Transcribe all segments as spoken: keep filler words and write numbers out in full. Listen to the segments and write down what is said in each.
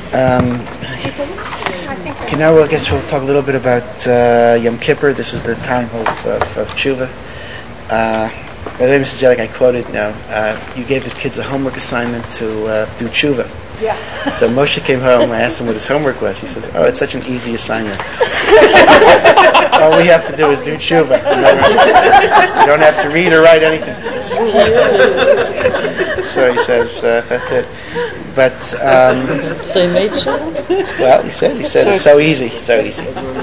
Um, okay, now I guess we'll talk a little bit about uh, Yom Kippur. This is the time of, of, of Tshuva. Uh, by the way, Mister Jellick, I quoted now, uh, you gave the kids a homework assignment to uh, do Tshuva. Yeah. So Moshe came home, I asked him what his homework was. He says, oh, it's such an easy assignment. All we have to do is do Tshuva. You don't have to read or write anything. So he says, uh, that's it. But, um... So he made Tshuva? Well, he said, he said it's so easy, so easy. In the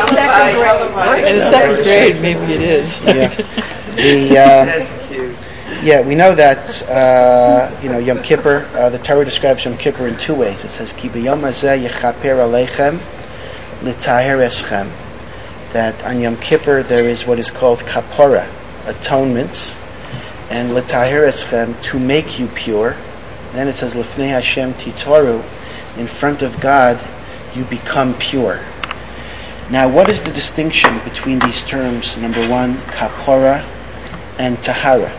second grade, maybe it is. Yeah. The, uh, yeah, we know that, uh, you know, Yom Kippur, uh, the Torah describes Yom Kippur in two ways. It says, Ki b'yom hazeh yechaper aleichem l'taher eschem. That on Yom Kippur there is what is called kapora, atonements, and l'taher eschem, to make you pure. Then it says, Lifnei Hashem titoru, in front of God you become pure. Now, what is the distinction between these terms? Number one, kapora and tahara.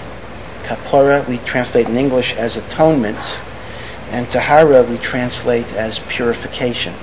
Kapora we translate in English as atonements, and tahara we translate as purification.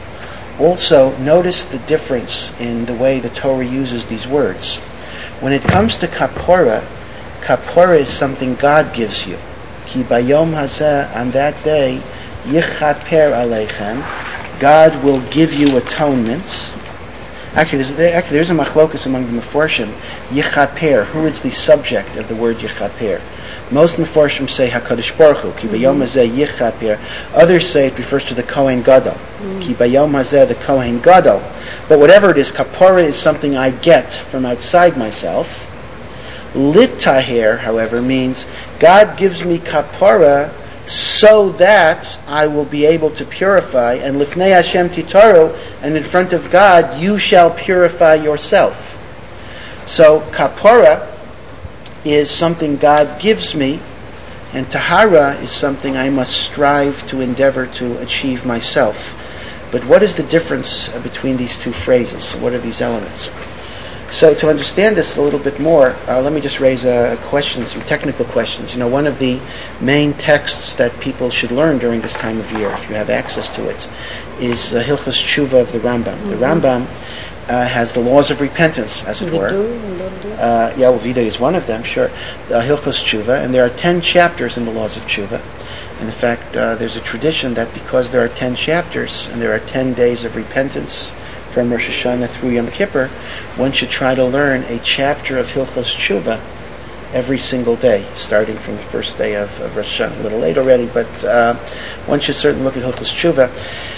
Also, notice the difference in the way the Torah uses these words. When it comes to kapora, kapora is something God gives you. Ki bayom hazeh, on that day, yichaper aleichem, God will give you atonements. Actually, there's, actually, there's a machlokus among the Meforshim. Yichaper, who is the subject of the word yichaper? Most Meforshim say HaKadosh Baruch Hu, Ki bayom hazeh yichaper. Others say it refers to the Kohen Gadol. Mm. Ki bayom hazeh, the Kohen Gadol. But whatever it is, kapora is something I get from outside myself. Littaher, however, means God gives me kapora so that I will be able to purify, and lifnei Hashem titaru, and in front of God you shall purify yourself. So kapora is something God gives me, and tahara is something I must strive to endeavor to achieve myself. But what is the difference between these two phrases? What are these elements? So to understand this a little bit more, uh, let me just raise a question, some technical questions. You know, one of the main texts that people should learn during this time of year, if you have access to it, is the Hilchos Tshuva of the Rambam. Mm-hmm. The Rambam uh, has the laws of repentance, as it were. Uh, yeah, well, Vida is one of them, sure. The Hilchos Tshuva, and there are ten chapters in the laws of Tshuva. And in fact, uh, there's a tradition that because there are ten chapters and there are ten days of repentance from Rosh Hashanah through Yom Kippur, one should try to learn a chapter of Hilchos Tshuva every single day, starting from the first day of, of Rosh Hashanah. A little late already, but uh, one should certainly look at Hilchos Tshuva.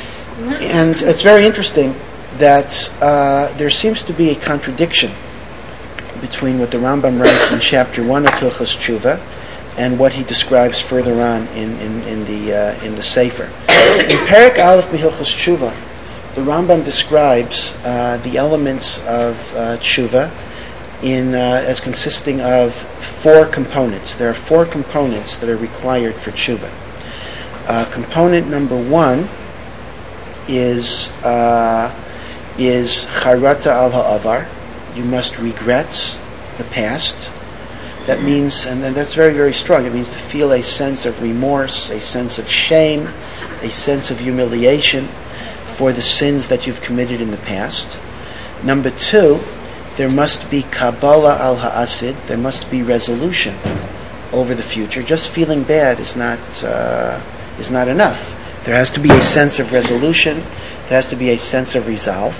And it's very interesting that uh, there seems to be a contradiction between what the Rambam writes in chapter one of Hilchos Tshuva and what he describes further on in, in, in the uh, in the Sefer. In Perek Aleph Hilchos Tshuva, the Rambam describes uh, the elements of uh, tshuva in uh, as consisting of four components. There are four components that are required for tshuva. Uh, component number one is uh, is charata al ha'avar. You must regret the past. That means, and that's very, very strong. It means to feel a sense of remorse, a sense of shame, a sense of humiliation for the sins that you've committed in the past. Number two, there must be Kabbalah al ha'asid. There must be resolution over the future. Just feeling bad is not uh, is not enough. There has to be a sense of resolution. There has to be a sense of resolve.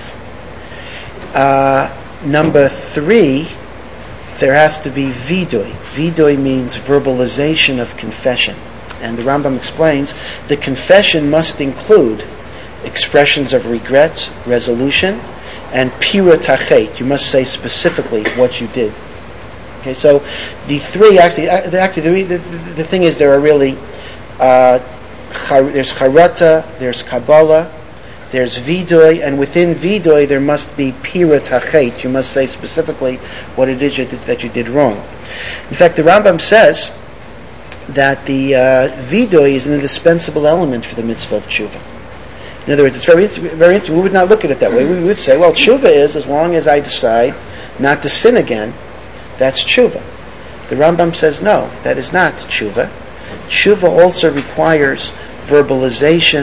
Uh, number three, there has to be vidui. Vidui means verbalization of confession. And the Rambam explains the confession must include expressions of regret, resolution, and pira tachet. You must say specifically what you did. Okay, so the three actually, actually the, the, the thing is there are really uh, there's charata, there's kabbalah, there's vidui, and within vidui there must be pira tachet. You must say specifically what it is you did, that you did wrong. In fact, the Rambam says that the uh, vidui is an indispensable element for the mitzvah of tshuva. In other words, it's very, very interesting. We would not look at it that way. We would say, well, tshuva is as long as I decide not to sin again, that's tshuva. The Rambam says, no, that is not tshuva. Tshuva also requires verbalization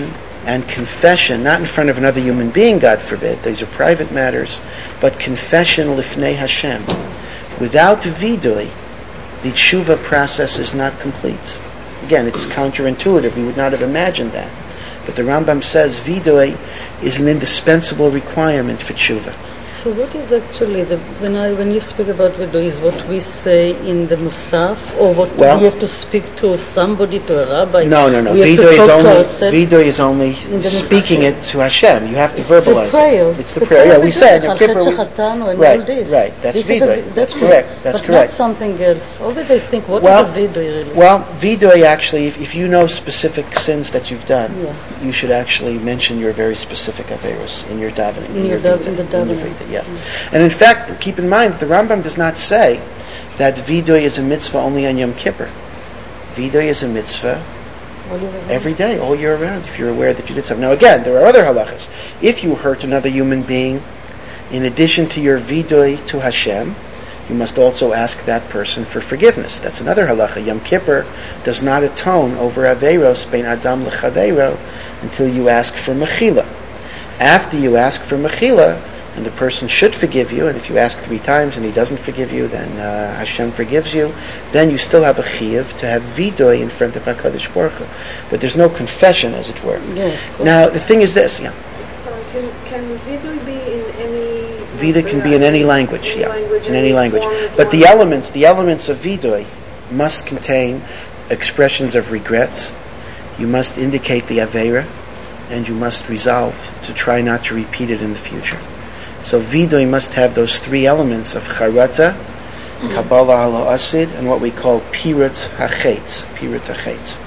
and confession, not in front of another human being, God forbid, these are private matters, but confession lifnei Hashem. Without vidui, the tshuva process is not complete. Again, it's counterintuitive. We would not have imagined that. But the Rambam says vidui is an indispensable requirement for tshuva. So what is actually, the, when I when you speak about vidui, is what we say in the Musaf, or what well, we have to speak to somebody, to a rabbi? No, no, no. We Vidui is only vidui is only speaking Musaf. it to Hashem. You have to it's verbalize the prayer. it. It's the, the prayer. prayer. Yeah, we said Yom Kippur. Right, right. That's These vidui. The, that's that's correct. It. That's but correct. Not something else. Always I think, what well, is a vidui really? Well, vidui actually, if, if you know specific sins that you've done, yeah. you should actually mention your very specific averos in your davening. In, in your, your dav- in the davening. Yeah. Mm-hmm. And in fact, keep in mind that the Rambam does not say that vidui is a mitzvah only on Yom Kippur. Vidui is a mitzvah every day, all year round, if you're aware that you did something. Now again, there are other halachas. If you hurt another human being, in addition to your vidui to Hashem, you must also ask that person for forgiveness. That's another halacha. Yom Kippur does not atone over averos bein adam lechavero until you ask for mechila. After you ask for mechila, and the person should forgive you, and if you ask three times and he doesn't forgive you, then uh, Hashem forgives you, then you still have a chiyuv to have vidui in front of HaKadosh Baruch Hu. But there's no confession, as it were. Yeah, now, the thing is this, yeah. So can, can vidui be in any... Vidui can be in any language, any yeah, language, in any language. Form, but the elements, the elements of vidui must contain expressions of regrets. You must indicate the aveira, and you must resolve to try not to repeat it in the future. So vidui must have those three elements of charata, kabbalah halo asid, and what we call pirat hachetz. Pirat hachetz.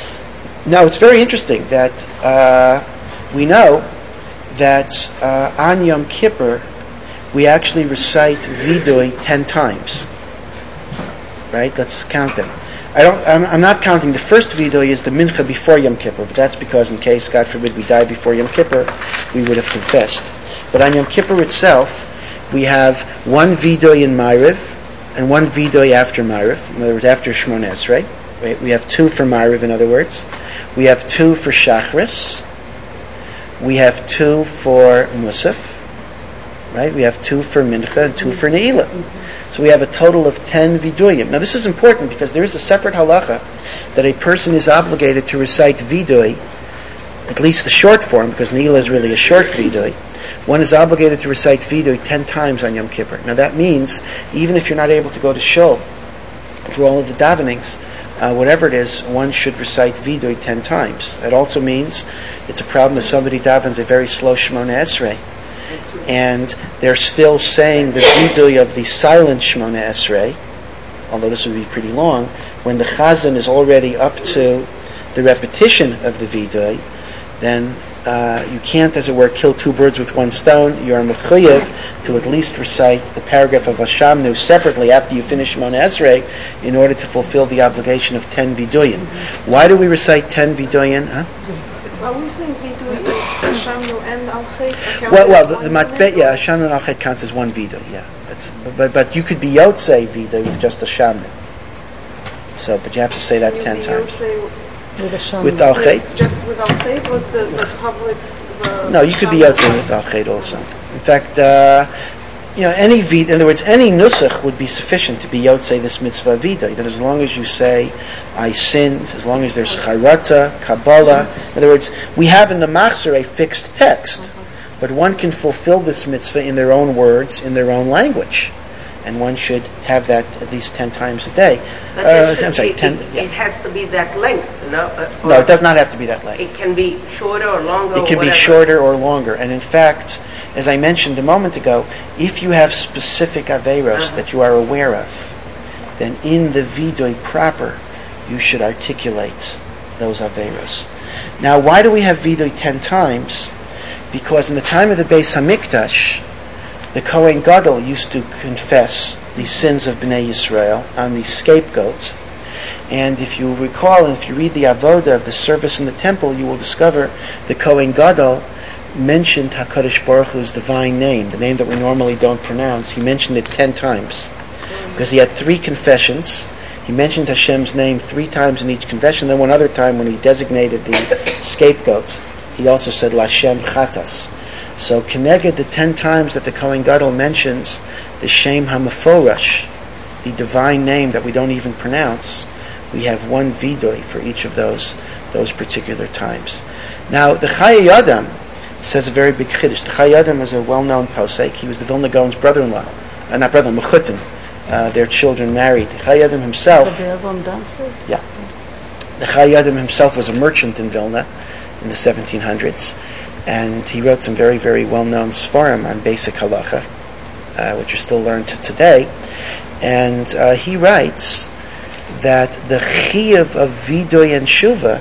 Now it's very interesting that uh, we know that uh, on Yom Kippur we actually recite vidui ten times. Right? Let's count them. I don't. I'm, I'm not counting. The first vidui is the mincha before Yom Kippur, but that's because in case, God forbid, we die before Yom Kippur, we would have confessed. But on Yom Kippur itself, we have one vidui in Ma'ariv and one vidui after Ma'ariv. In other words, after Shmoneh Esrei. Right? We have two for Ma'ariv, in other words. We have two for Shachris. We have two for Musaf. Right? We have two for Mincha and two for Ne'ilah. So we have a total of ten viduyim. Now this is important because there is a separate halacha that a person is obligated to recite vidui, at least the short form, because Ne'ilah is really a short vidui. One is obligated to recite vidui ten times on Yom Kippur. Now that means, even if you're not able to go to shul for all of the davenings, uh, whatever it is, one should recite vidui ten times. That also means it's a problem if somebody davens a very slow Shmoneh Esrei, and they're still saying the vidui of the silent Shmoneh Esrei, although this would be pretty long, when the chazan is already up to the repetition of the vidui, then uh, you can't, as it were, kill two birds with one stone. You are mechuyev to at least recite the paragraph of Hashamnu separately after you finish Shmoneh Esrei in order to fulfill the obligation of ten viduyim. Mm-hmm. Why do we recite ten viduyim? Huh? Are we saying vidui is Hashamnu and Al-Chet? Well, well, the, the matbet, yeah, Hashamnu and Al-Chet counts as one vidui, yeah. That's, but but you could be yotzei vidui with just Hashamnu. So, but you have to say that ten times. With, with Al-Chet? Just with Al-Chet was the, the public... The no, you could be yotzei with Al-Chet also. In fact, uh, you know, any vid, in other words, any nusach would be sufficient to be yotzei this mitzvah vidui. That as long as you say, I sinned, as long as there's charata, kabbalah. In other words, we have in the machzor a fixed text, but one can fulfill this mitzvah in their own words, in their own language. And one should have that at least ten times a day. But Uh, I'm be, sorry, it, ten. It, yeah. it has to be that length, no? Uh, No, it does not have to be that length. It can be shorter or longer. It can or be whatever. shorter or longer. And in fact, as I mentioned a moment ago, if you have specific averos uh-huh. that you are aware of, then in the vidui proper, you should articulate those averos. Now, why do we have vidui ten times? Because in the time of the Beis Hamikdash, the Kohen Gadol used to confess the sins of Bnei Yisrael on these scapegoats. And if you recall, and if you read the avoda of the service in the temple, you will discover the Kohen Gadol mentioned HaKadosh Baruch Hu's divine name, the name that we normally don't pronounce. He mentioned it ten times. Because he had three confessions. He mentioned Hashem's name three times in each confession. Then one other time when he designated the scapegoats, he also said Lashem Chatas. So Keneged, the ten times that the Kohen Gadol mentions the Shem HaMeforash, the divine name that we don't even pronounce, we have one Vidoy for each of those those particular times. Now, the Chayei Adam says a very big chiddush. The Chayei Adam is a well-known posek. He was the Vilna Gaon's brother-in-law, uh, not brother, Mechutin. Uh, their children married. The Chayei Adam himself, yeah, the Chayei Adam himself was a merchant in Vilna in the seventeen hundreds, and he wrote some very, very well-known svarim on basic halacha, uh, which are still learned to today. And uh, he writes that the chiyuv of vidoy and shuva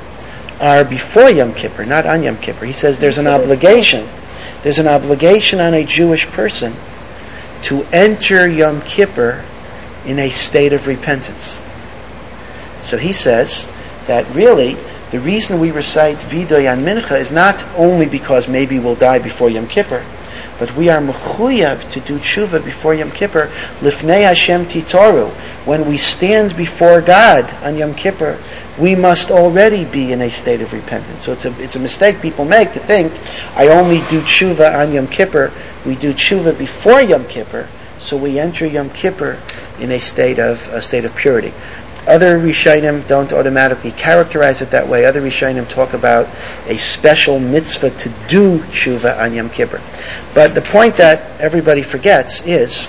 are before Yom Kippur, not on Yom Kippur. He says there's an obligation. There's an obligation on a Jewish person to enter Yom Kippur in a state of repentance. So he says that really the reason we recite Vidoy on Mincha is not only because maybe we'll die before Yom Kippur, but we are mechuyav to do tshuva before Yom Kippur, lifnei Hashem titoru. When we stand before God on Yom Kippur, we must already be in a state of repentance. So it's a it's a mistake people make to think, I only do tshuva on Yom Kippur. We do tshuva before Yom Kippur, so we enter Yom Kippur in a state of a state of purity. Other Rishonim don't automatically characterize it that way. Other Rishonim talk about a special mitzvah to do tshuva on Yom Kippur. But the point that everybody forgets is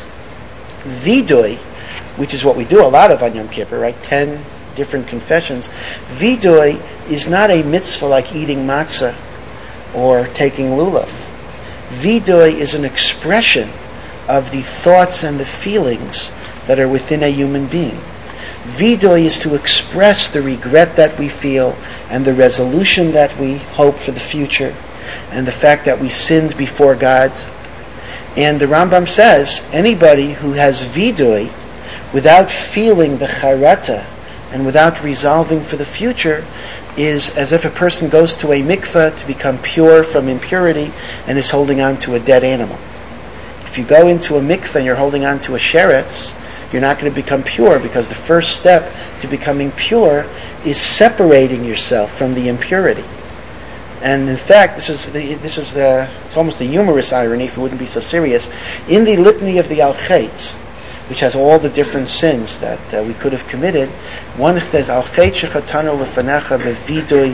Vidoy, which is what we do a lot of on Yom Kippur, right? Ten different confessions. Vidoy is not a mitzvah like eating matzah or taking lulav. Vidoy is an expression of the thoughts and the feelings that are within a human being. Vidoy is to express the regret that we feel and the resolution that we hope for the future and the fact that we sinned before God. And the Rambam says anybody who has Vidoy without feeling the charata and without resolving for the future is as if a person goes to a mikveh to become pure from impurity and is holding on to a dead animal. If you go into a mikveh and you're holding on to a sheretz, you're not going to become pure, because the first step to becoming pure is separating yourself from the impurity. And in fact, this is the, this is the, it's almost a humorous irony if it wouldn't be so serious. In the litany of the Al-Chetz, which has all the different sins that uh, we could have committed, one says, Al-Chetz shechatanu lefanecha bevidoy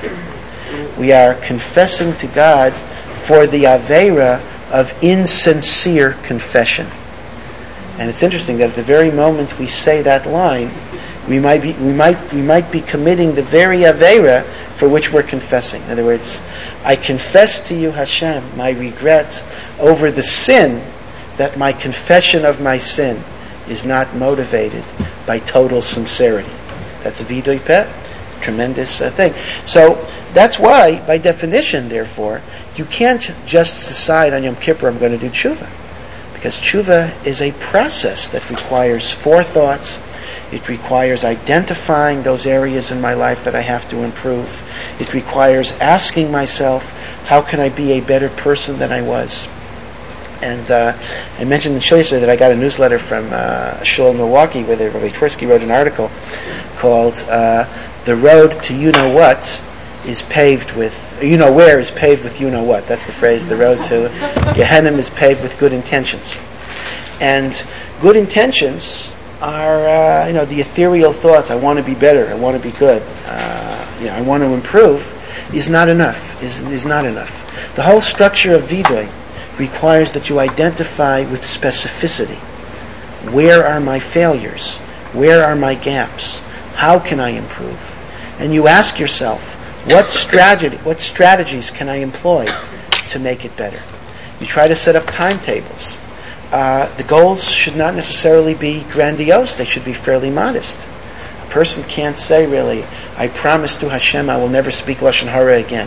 peh. We are confessing to God for the Aveira of insincere confession. And it's interesting that at the very moment we say that line, we might be we might we might be committing the very Aveira for which we're confessing. In other words, I confess to you, Hashem, my regrets over the sin, that my confession of my sin is not motivated by total sincerity. That's a vidoy peh, tremendous uh, thing. So that's why, by definition, therefore, you can't just decide on Yom Kippur, I'm going to do tshuva. Because tshuva is a process that requires forethoughts. It requires identifying those areas in my life that I have to improve. It requires asking myself, how can I be a better person than I was? And uh, I mentioned in Shul yesterday that I got a newsletter from uh, a shul in Milwaukee where Rabbi Twersky wrote an article called uh, The Road to You-Know-What is paved with you know where is paved with you know what. That's the phrase. The road to Gehenna is paved with good intentions, and good intentions are uh, you know the ethereal thoughts. I want to be better. I want to be good. Uh, you know, I want to improve. Is not enough. Is is not enough. The whole structure of Vidoy requires that you identify with specificity. Where are my failures? Where are my gaps? How can I improve? And you ask yourself, What strategy? What strategies can I employ to make it better? You try to set up timetables. Uh, the goals should not necessarily be grandiose. They should be fairly modest. A person can't say, really, I promise to Hashem I will never speak Lashon Hara again.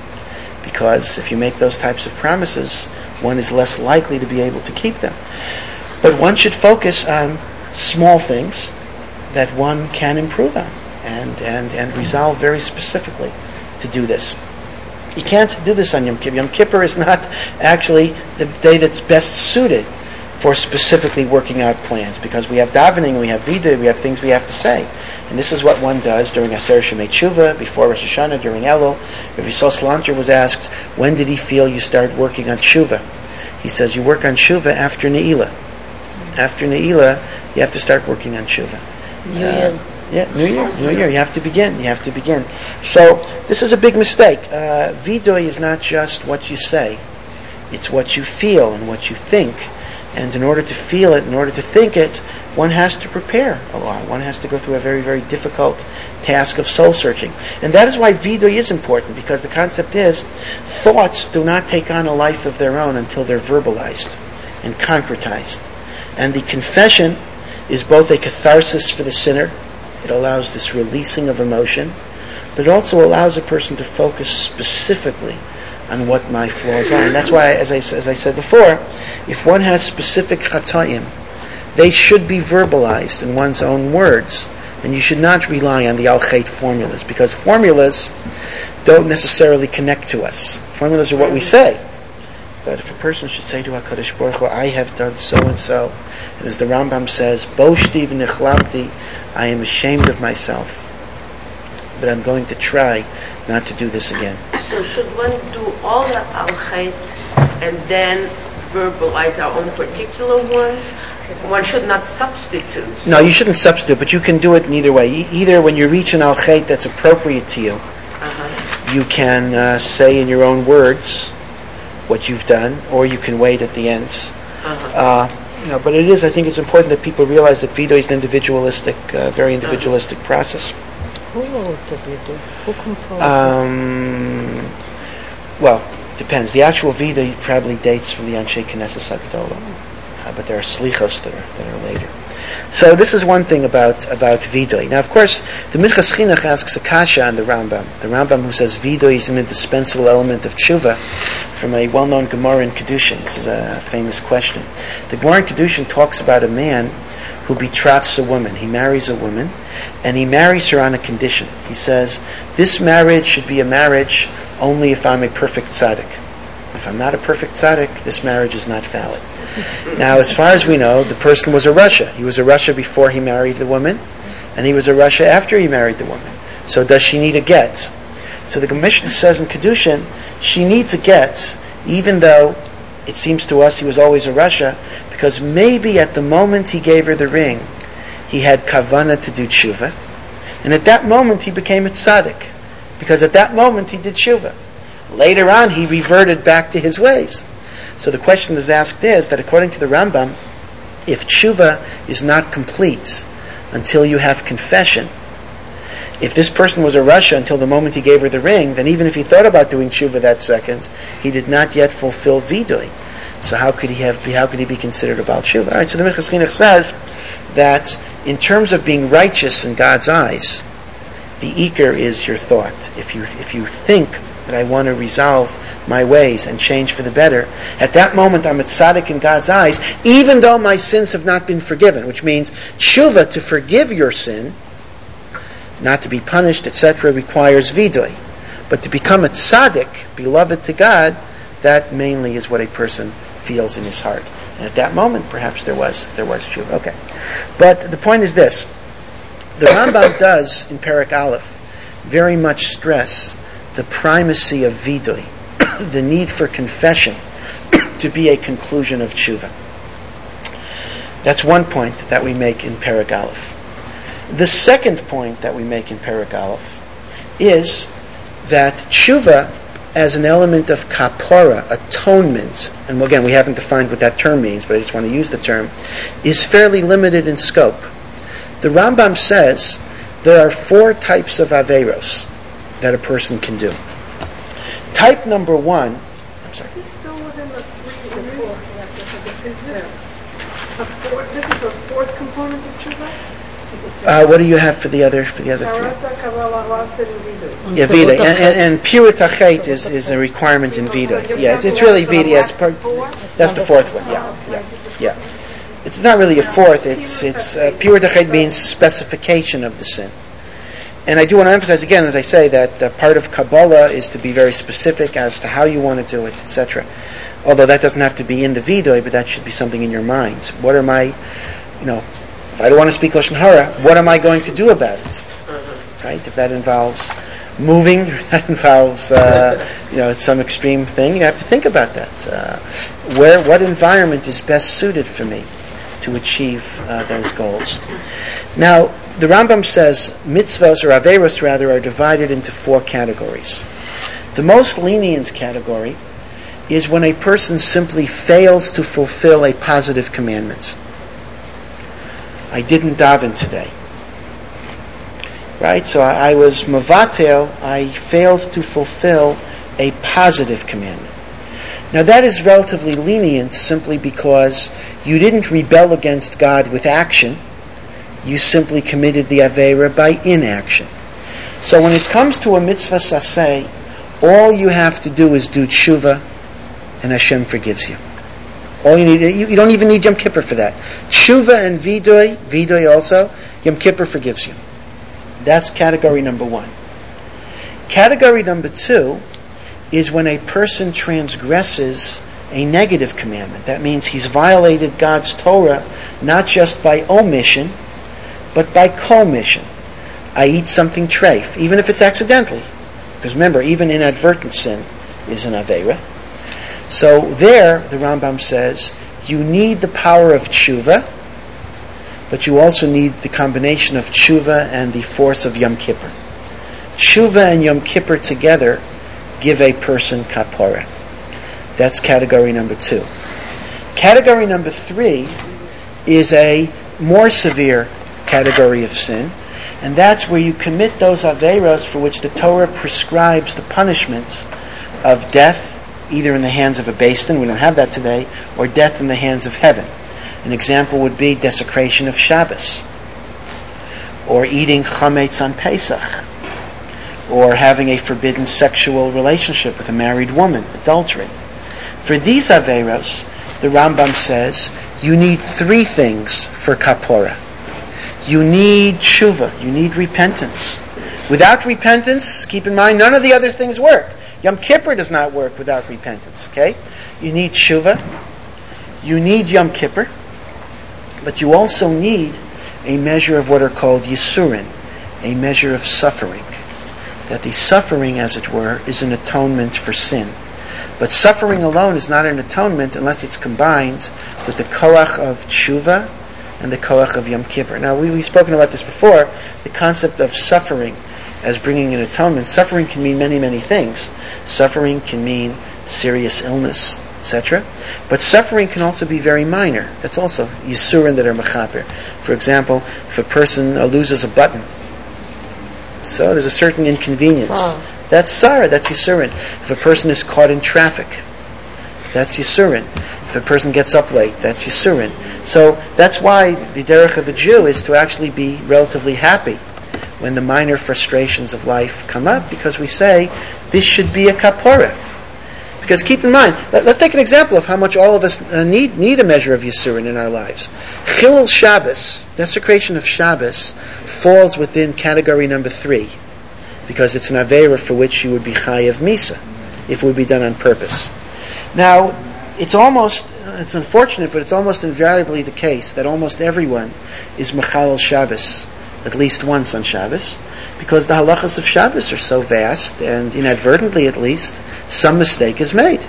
Because if you make those types of promises, one is less likely to be able to keep them. But one should focus on small things that one can improve on. And, and, and resolve very specifically to do this. You can't do this on Yom Kippur. Yom Kippur is not actually the day that's best suited for specifically working out plans, because we have davening, we have vidah, we have things we have to say. And this is what one does during Aser Shemei Tshuva, before Rosh Hashanah, during Elul. Rav Yisrael Salanter was asked, when did he feel you start working on Tshuva? He says, you work on Tshuva after Ne'ilah. After Ne'ilah, you have to start working on Tshuva. New Uh, Year. yeah, New Year, New Year. You have to begin. You have to begin. So this is a big mistake. Uh, Vidoy is not just what you say; it's what you feel and what you think. And in order to feel it, in order to think it, one has to prepare a lot. One has to go through a very, very difficult task of soul searching. And that is why Vidoy is important, because the concept is thoughts do not take on a life of their own until they're verbalized and concretized. And the confession is both a catharsis for the sinner. It allows this releasing of emotion, but it also allows a person to focus specifically on what my flaws are. And that's why, as I, as I said before, if one has specific chatayim, they should be verbalized in one's own words, and you should not rely on the al-chait formulas, because formulas don't necessarily connect to us. Formulas are what we say. But if a person should say to HaKadosh Baruch Hu, I have done so and so, and as the Rambam says, Boshti v'nichlabti, I am ashamed of myself, but I'm going to try not to do this again. So should one do all the al-chait and then verbalize our own particular ones? One should not substitute. No, you shouldn't substitute, but you can do it in either way. E- either when you reach an al-chait that's appropriate to you, Uh-huh. you can uh, say in your own words what you've done, or you can wait at the ends. Uh-huh. Uh, you know, but it is, I think it's important that people realize that Vidoy is an individualistic, uh, very individualistic uh-huh. process. Who wrote the video? Who composed Um, well, it depends. The actual Vidoy probably dates from the Anshe Knesset Hagdolah, uh, but there are slichos that are, that are later. So this is one thing about about Vidoy. Now, of course, the Minchas Chinuch asks a kasha on the Rambam. The Rambam who says Vidoy is an indispensable element of tshuva, from a well-known Gemara in Kedushin. This is a famous question. The Gemara in Kedushin talks about a man who betroths a woman. He marries a woman, and he marries her on a condition. He says, this marriage should be a marriage only if I'm a perfect tzaddik. If I'm not a perfect tzaddik, this marriage is not valid. Now, as far as we know, the person was a Rasha. He was a Rasha before he married the woman, and he was a Rasha after he married the woman. So does she need a get? So the Mishnah says in Kedushin, she needs a get, even though it seems to us he was always a Rasha, because maybe at the moment he gave her the ring, he had kavana to do tshuva, and at that moment he became a tzaddik, because at that moment he did tshuva. Later on he reverted back to his ways. So the question that's asked is that according to the Rambam, if tshuva is not complete until you have confession, if this person was a Rasha until the moment he gave her the ring, then even if he thought about doing tshuva that second, he did not yet fulfill Vidoy. So how could he have be, how could he be considered a Baal Tshuva? All right, so the Minchas Chinuch says that in terms of being righteous in God's eyes, the Iker is your thought. If you if you think that I want to resolve my ways and change for the better, at that moment I'm a tzaddik in God's eyes, even though my sins have not been forgiven, which means tshuva, to forgive your sin, not to be punished, et cetera, requires vidoy. But to become a tzaddik, beloved to God, that mainly is what a person feels in his heart. And at that moment, perhaps there was there was tshuva. Okay. But the point is this. The Rambam does, in Perek Aleph, very much stress the primacy of vidoy, the need for confession to be a conclusion of tshuva. That's one point that we make in Perek Aleph. The second point that we make in Perek Aleph is that tshuva, as an element of kapara, atonement, and again, we haven't defined what that term means, but I just want to use the term, is fairly limited in scope. The Rambam says there are four types of averos that a person can do. Type number one, I'm sorry. Is this still within the three years? Is this a fourth? This is the fourth component of tshuva? Uh, what do you have for the other for the other three? Karata, Kabbalah, Rasid, and Vidoy. Yeah, Vida, and, and, and Pirut HaChet is, is a requirement in Vida. Yeah, it's, it's really Vida. Yeah, it's part, that's the fourth one. Yeah, yeah, yeah. It's not really a fourth. It's it's uh, Pirut HaChet means specification of the sin. And I do want to emphasize again, as I say, that uh, part of Kabbalah is to be very specific as to how you want to do it, et cetera. Although that doesn't have to be in the Vidoy, but that should be something in your mind. What are my, you know, If I don't want to speak Lashon Hara, what am I going to do about it? Right? If that involves moving, if that involves uh, you know some extreme thing, you have to think about that. Uh, where, what environment is best suited for me to achieve uh, those goals? Now, the Rambam says mitzvahs, or averos rather, are divided into four categories. The most lenient category is when a person simply fails to fulfill a positive commandment. I didn't daven today. Right? So I, I was mavatel, I failed to fulfill a positive commandment. Now that is relatively lenient simply because you didn't rebel against God with action. You simply committed the Aveira by inaction. So when it comes to a mitzvah saseh, all you have to do is do tshuva, and Hashem forgives you. All you need, you, you don't even need Yom Kippur for that. Tshuva and vidoy, vidoy also, Yom Kippur forgives you. That's category number one. Category number two is when a person transgresses a negative commandment. That means he's violated God's Torah not just by omission, but by commission. I eat something treif, even if it's accidentally. Because remember, even inadvertent sin is an aveira. So there, the Rambam says, you need the power of tshuva, but you also need the combination of tshuva and the force of Yom Kippur. Tshuva and Yom Kippur together give a person kapara. That's category number two. Category number three is a more severe category of sin, and that's where you commit those aveiros for which the Torah prescribes the punishments of death, either in the hands of a Beis Din, we don't have that today, or death in the hands of heaven. An example would be desecration of Shabbos, or eating chametz on Pesach, or having a forbidden sexual relationship with a married woman, adultery. For these aveiros, the Rambam says, you need three things for kapora. You need tshuva, you need repentance. Without repentance, keep in mind, none of the other things work. Yom Kippur does not work without repentance, okay? You need tshuva, you need Yom Kippur, but you also need a measure of what are called yisurin, a measure of suffering. That the suffering, as it were, is an atonement for sin. But suffering alone is not an atonement unless it's combined with the koach of tshuva and the koach of Yom Kippur. Now, we, we've spoken about this before, the concept of suffering as bringing an atonement. Suffering can mean many, many things. Suffering can mean serious illness, et cetera. But suffering can also be very minor. That's also yisurin that are mechaper. For example, if a person uh, loses a button, so there's a certain inconvenience. Wow. That's Sarah, that's Yisurin. If a person is caught in traffic, that's Yisurin. If a person gets up late, that's Yisurin. So that's why the derech of a Jew is to actually be relatively happy when the minor frustrations of life come up, because we say this should be a kapora. Because keep in mind, let, let's take an example of how much all of us uh, need need a measure of Yisurin in our lives. Chilul Shabbos, desecration of Shabbos, falls within category number three, because it's an aveira for which you would be chayav misa, if it would be done on purpose. Now, it's almost, it's unfortunate, but it's almost invariably the case that almost everyone is mechalel Shabbos, at least once on Shabbos, because the halachas of Shabbos are so vast, and inadvertently at least, some mistake is made.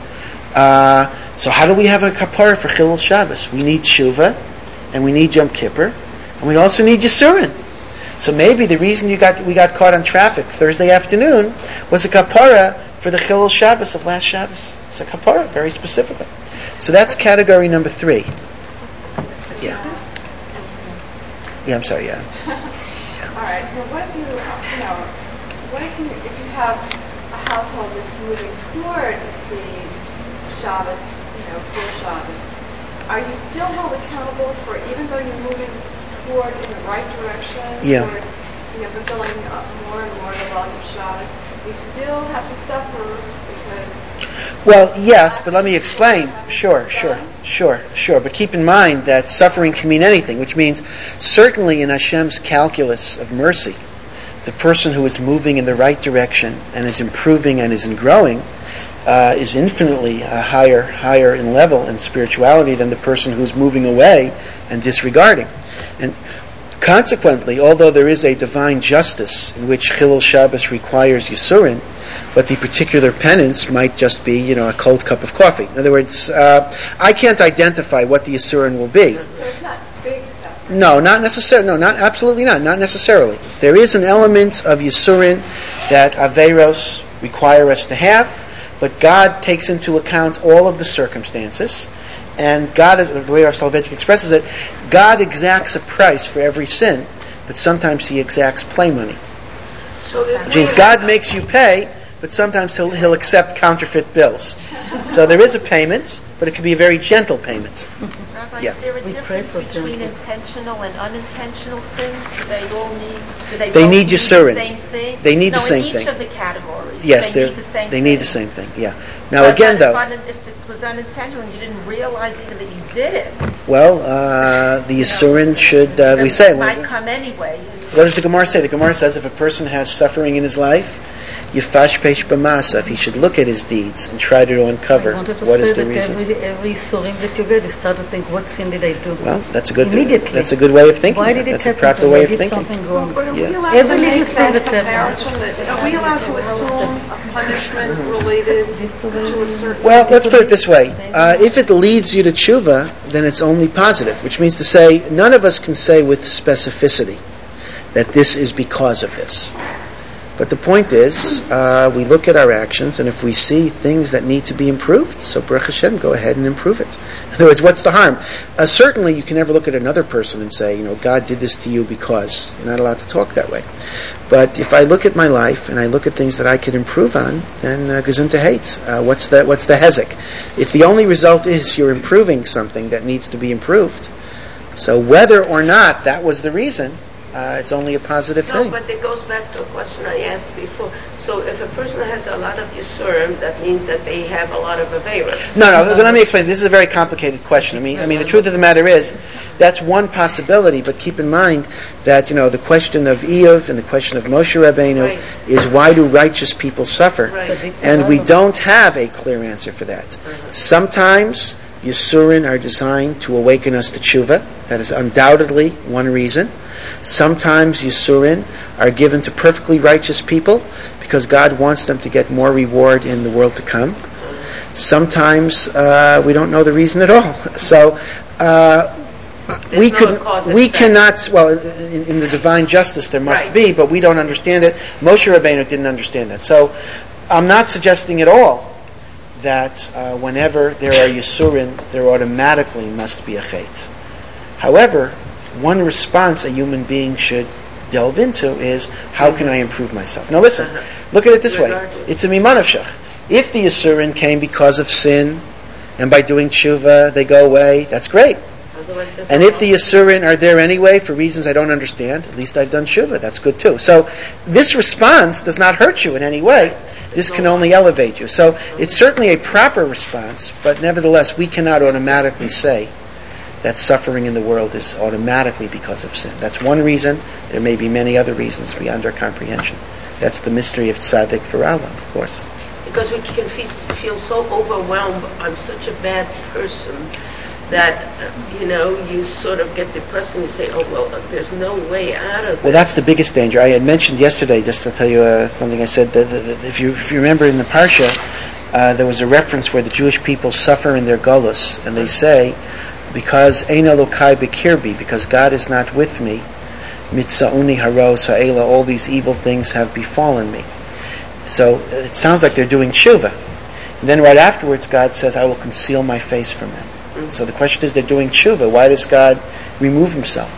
Uh, so how do we have a kapara for Chilul Shabbos? We need tshuva, and we need Yom Kippur, and we also need Yisurin. So maybe the reason you got we got caught on traffic Thursday afternoon was a kapara for the Chilul Shabbos of last Shabbos. It's a kapara, very specifically. So that's category number three. Yeah. Yeah, I'm sorry, yeah. All right. Well, what if you, you know, what if you, if you have a household that's moving toward the Shabbos, you know, for Shabbos, are you still held accountable for, even though you're moving toward in the right direction, Yeah. toward, you know, fulfilling uh, more and more the laws of Shabbos, you still have to suffer because... Well, yes, but let me explain. Sure, sure, sure, sure. But keep in mind that suffering can mean anything, which means certainly in Hashem's calculus of mercy, the person who is moving in the right direction and is improving and is in growing uh, is infinitely uh, higher, higher in level in spirituality than the person who's moving away and disregarding. And consequently, although there is a divine justice in which Chilul Shabbos requires Yisurin, but the particular penance might just be, you know, a cold cup of coffee. In other words, uh, I can't identify what the Yisurin will be. So it's not big stuff. No, not necessarily. No, not absolutely not. Not necessarily. There is an element of Yisurin that Averos require us to have, but God takes into account all of the circumstances. And God, is, the way Rav Soloveitchik expresses it, God exacts a price for every sin, but sometimes He exacts play money. So Which means God makes you pay, but sometimes He'll, he'll accept counterfeit bills. So there is a payment, but it can be a very gentle payment. Rabbi, Yeah. is there a We pray for difference between gentle. intentional and unintentional sins? Do they all need? Do they, They both need Yisurin. the same thing? They need no, the same in each thing. of the categories. Yes, they they're- need the same. they thing. need the same thing. Yeah. Now But- again, but though, if, un- if it was unintentional and you didn't realize even that you did it, well, uh, the Yisurin should. Uh, then we say. it might come anyway. What does the Gemara say? The Gemara says if a person has suffering in his life, Yifash Peish B'Masav, he should look at his deeds and try to uncover I wanted to what say is the that reason. every, every Surim that you get, you start to think, what sin did I do? Well, that's a good. Immediately. That's a good way of thinking. Why did it that's a happen proper to me? way I of did thinking. something wrong. But are we Yeah. allowed Every to little make thing that that happens. comparison? Are we allowed to assume a punishment related to a certain... Well, let's put it this way. Uh, if it leads you to tshuva, then it's only positive, which means to say none of us can say with specificity that this is because of this. But the point is, uh, we look at our actions, and if we see things that need to be improved, so Baruch Hashem, go ahead and improve it. In other words, what's the harm? Uh, certainly, you can never look at another person and say, you know, God did this to you because. You're not allowed to talk that way. But if I look at my life and I look at things that I could improve on, then uh, gesundheit hate. Uh, what's the what's the hezek? If the only result is you're improving something that needs to be improved, so whether or not that was the reason, uh, it's only a positive No, thing. but it goes back to a question I asked before. So if a person has a lot of Yisurim, that means that they have a lot of Aveira. No, no. Let me explain. This is a very complicated question. I mean, I mean, the truth of the matter is, that's one possibility. But keep in mind that you know the question of Eov and the question of Moshe Rabbeinu Right. is why do righteous people suffer? Right. And we don't have a clear answer for that. Sometimes Yisurin are designed to awaken us to tshuva. That is undoubtedly one reason. Sometimes Yisurin are given to perfectly righteous people because God wants them to get more reward in the world to come. Sometimes uh, we don't know the reason at all. So uh, we no could, cause and we effect. cannot. Well, in, in the divine justice there must Right. be, but we don't understand it. Moshe Rabbeinu didn't understand that. So I'm not suggesting at all that uh, whenever there are Yisurin, there automatically must be a Chet. However, one response a human being should delve into is, how can I improve myself? Now listen, Uh-huh. look at it this way. Regardless. It's a mimanavshach. If the Yisurin came because of sin, and by doing tshuva they go away, that's great. Otherwise, there's And no if the Yisurin are there anyway for reasons I don't understand, at least I've done tshuva, that's good too. So this response does not hurt you in any way. This can only elevate you. So it's certainly a proper response, but nevertheless we cannot automatically say that suffering in the world is automatically because of sin. That's one reason. There may be many other reasons beyond our comprehension. That's the mystery of tzaddik for Allah, of course. Because we can feel, feel so overwhelmed. I'm such a bad person that, uh, you know, you sort of get depressed and you say, oh, well, uh, there's no way out of it. Well, that's the biggest danger. I had mentioned yesterday, just to tell you uh, something I said, that, that, that if you if you remember in the Parsha, uh, there was a reference where the Jewish people suffer in their gullus, and they say, because Ein Elokai Bekirbi, because God is not with me, Mitzauni Haro Sa'ela, all these evil things have befallen me. So uh, it sounds like they're doing tshuva. And then right afterwards, God says, I will conceal my face from them. So the question is, they're doing tshuva. Why does God remove himself?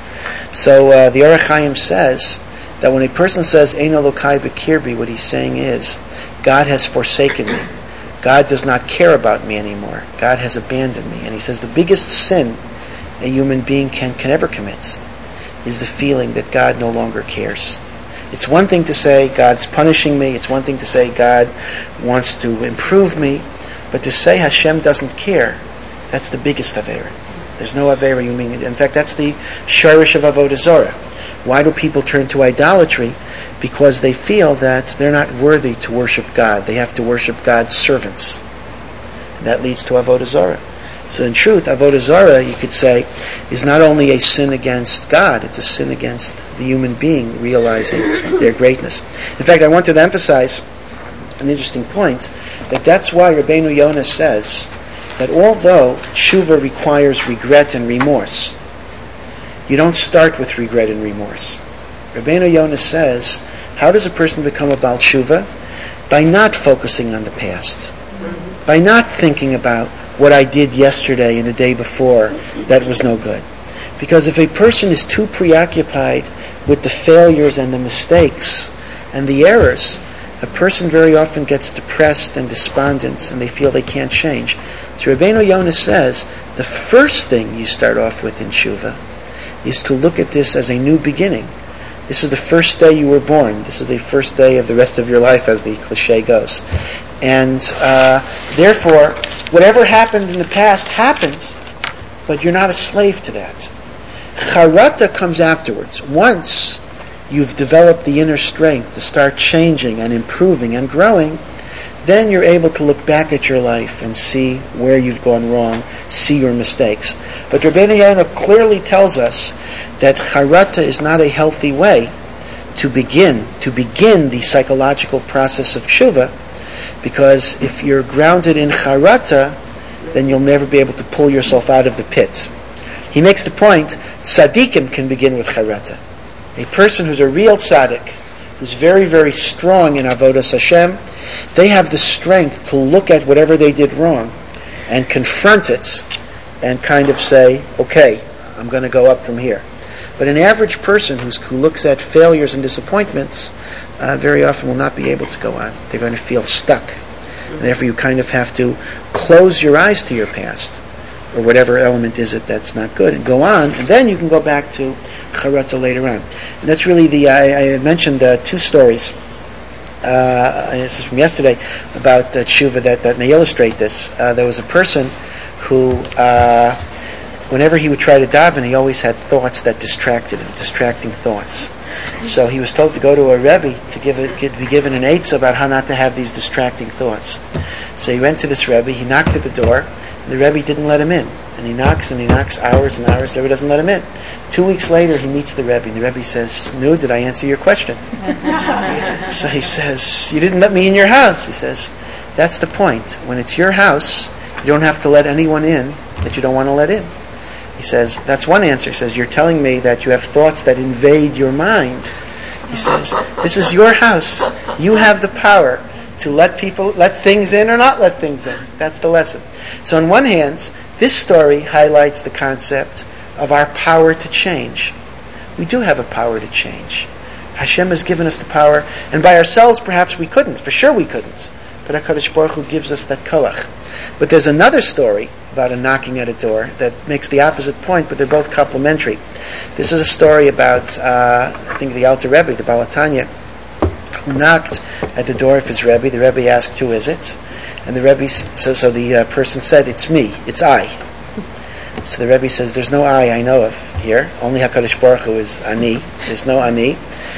So uh, the Orach Chaim says that when a person says, Ein Elokai Bekirbi, what he's saying is, God has forsaken me. God does not care about me anymore. God has abandoned me. And he says the biggest sin a human being can, can ever commit is the feeling that God no longer cares. It's one thing to say God's punishing me. It's one thing to say God wants to improve me. But to say Hashem doesn't care, that's the biggest Aveira. There's no Aveira you mean. In fact, that's the sharish of Avodah Zorah. Why do people turn to idolatry? Because they feel that they're not worthy to worship God. They have to worship God's servants. And that leads to Avodah Zorah. So in truth, avodah zarah, you could say, is not only a sin against God, it's a sin against the human being realizing their greatness. In fact, I wanted to emphasize an interesting point, that that's why Rabbeinu Yonah says that although tshuva requires regret and remorse, you don't start with regret and remorse. Rabbeinu Yonah says, how does a person become a Baal Tshuva? By not focusing on the past. By not thinking about what I did yesterday and the day before that was no good. Because if a person is too preoccupied with the failures and the mistakes and the errors, a person very often gets depressed and despondent and they feel they can't change. So Rabbeinu Yonah says, the first thing you start off with in tshuva is to look at this as a new beginning. This is the first day you were born. This is the first day of the rest of your life, as the cliche goes. And uh, therefore, whatever happened in the past happens, but you're not a slave to that. Charata comes afterwards. Once you've developed the inner strength to start changing and improving and growing, then you're able to look back at your life and see where you've gone wrong, see your mistakes. But Rabbeinu Yonah clearly tells us that charata is not a healthy way to begin, to begin the psychological process of tshuva, because if you're grounded in charata, then you'll never be able to pull yourself out of the pit. He makes the point, tzaddikim can begin with charata. A person who's a real tzaddik, who's very, very strong in avodas Hashem, they have the strength to look at whatever they did wrong and confront it and kind of say, okay, I'm going to go up from here. But an average person who's, who looks at failures and disappointments uh, very often will not be able to go on. They're going to feel stuck. And therefore you kind of have to close your eyes to your past, or whatever element is it that's not good, and go on, and then you can go back to charata later on. And that's really the, I, I mentioned uh, two stories, uh, this is from yesterday, about uh, tshuva that, that may illustrate this. Uh, there was a person who, uh, whenever he would try to daven, he always had thoughts that distracted him, distracting thoughts. So he was told to go to a Rebbe to give a, to be given an eitzah about how not to have these distracting thoughts. So he went to this Rebbe, he knocked at the door, and the Rebbe didn't let him in. And he knocks and he knocks hours and hours, the Rebbe doesn't let him in. Two weeks later he meets the Rebbe, and the Rebbe says, "No, did I answer your question?" So he says, "You didn't let me in your house." He says, "That's the point. When it's your house, you don't have to let anyone in that you don't want to let in." He says, that's one answer. He says, you're telling me that you have thoughts that invade your mind. He says, this is your house. You have the power to let people, let things in or not let things in. That's the lesson. So on one hand, this story highlights the concept of our power to change. We do have a power to change. Hashem has given us the power, and by ourselves perhaps we couldn't. For sure we couldn't. But HaKadosh Baruch Hu gives us that koach. But there's another story about a knocking at a door that makes the opposite point, but they're both complementary. This is a story about, uh, I think, the Alter Rebbe, the Baal HaTanya, who knocked at the door of his Rebbe. The Rebbe asked, who is it? And the Rebbe, so, so the uh, person said, it's me, it's I. So the Rebbe says, there's no I I know of here. Only HaKadosh Baruch Hu is Ani. There's no Ani.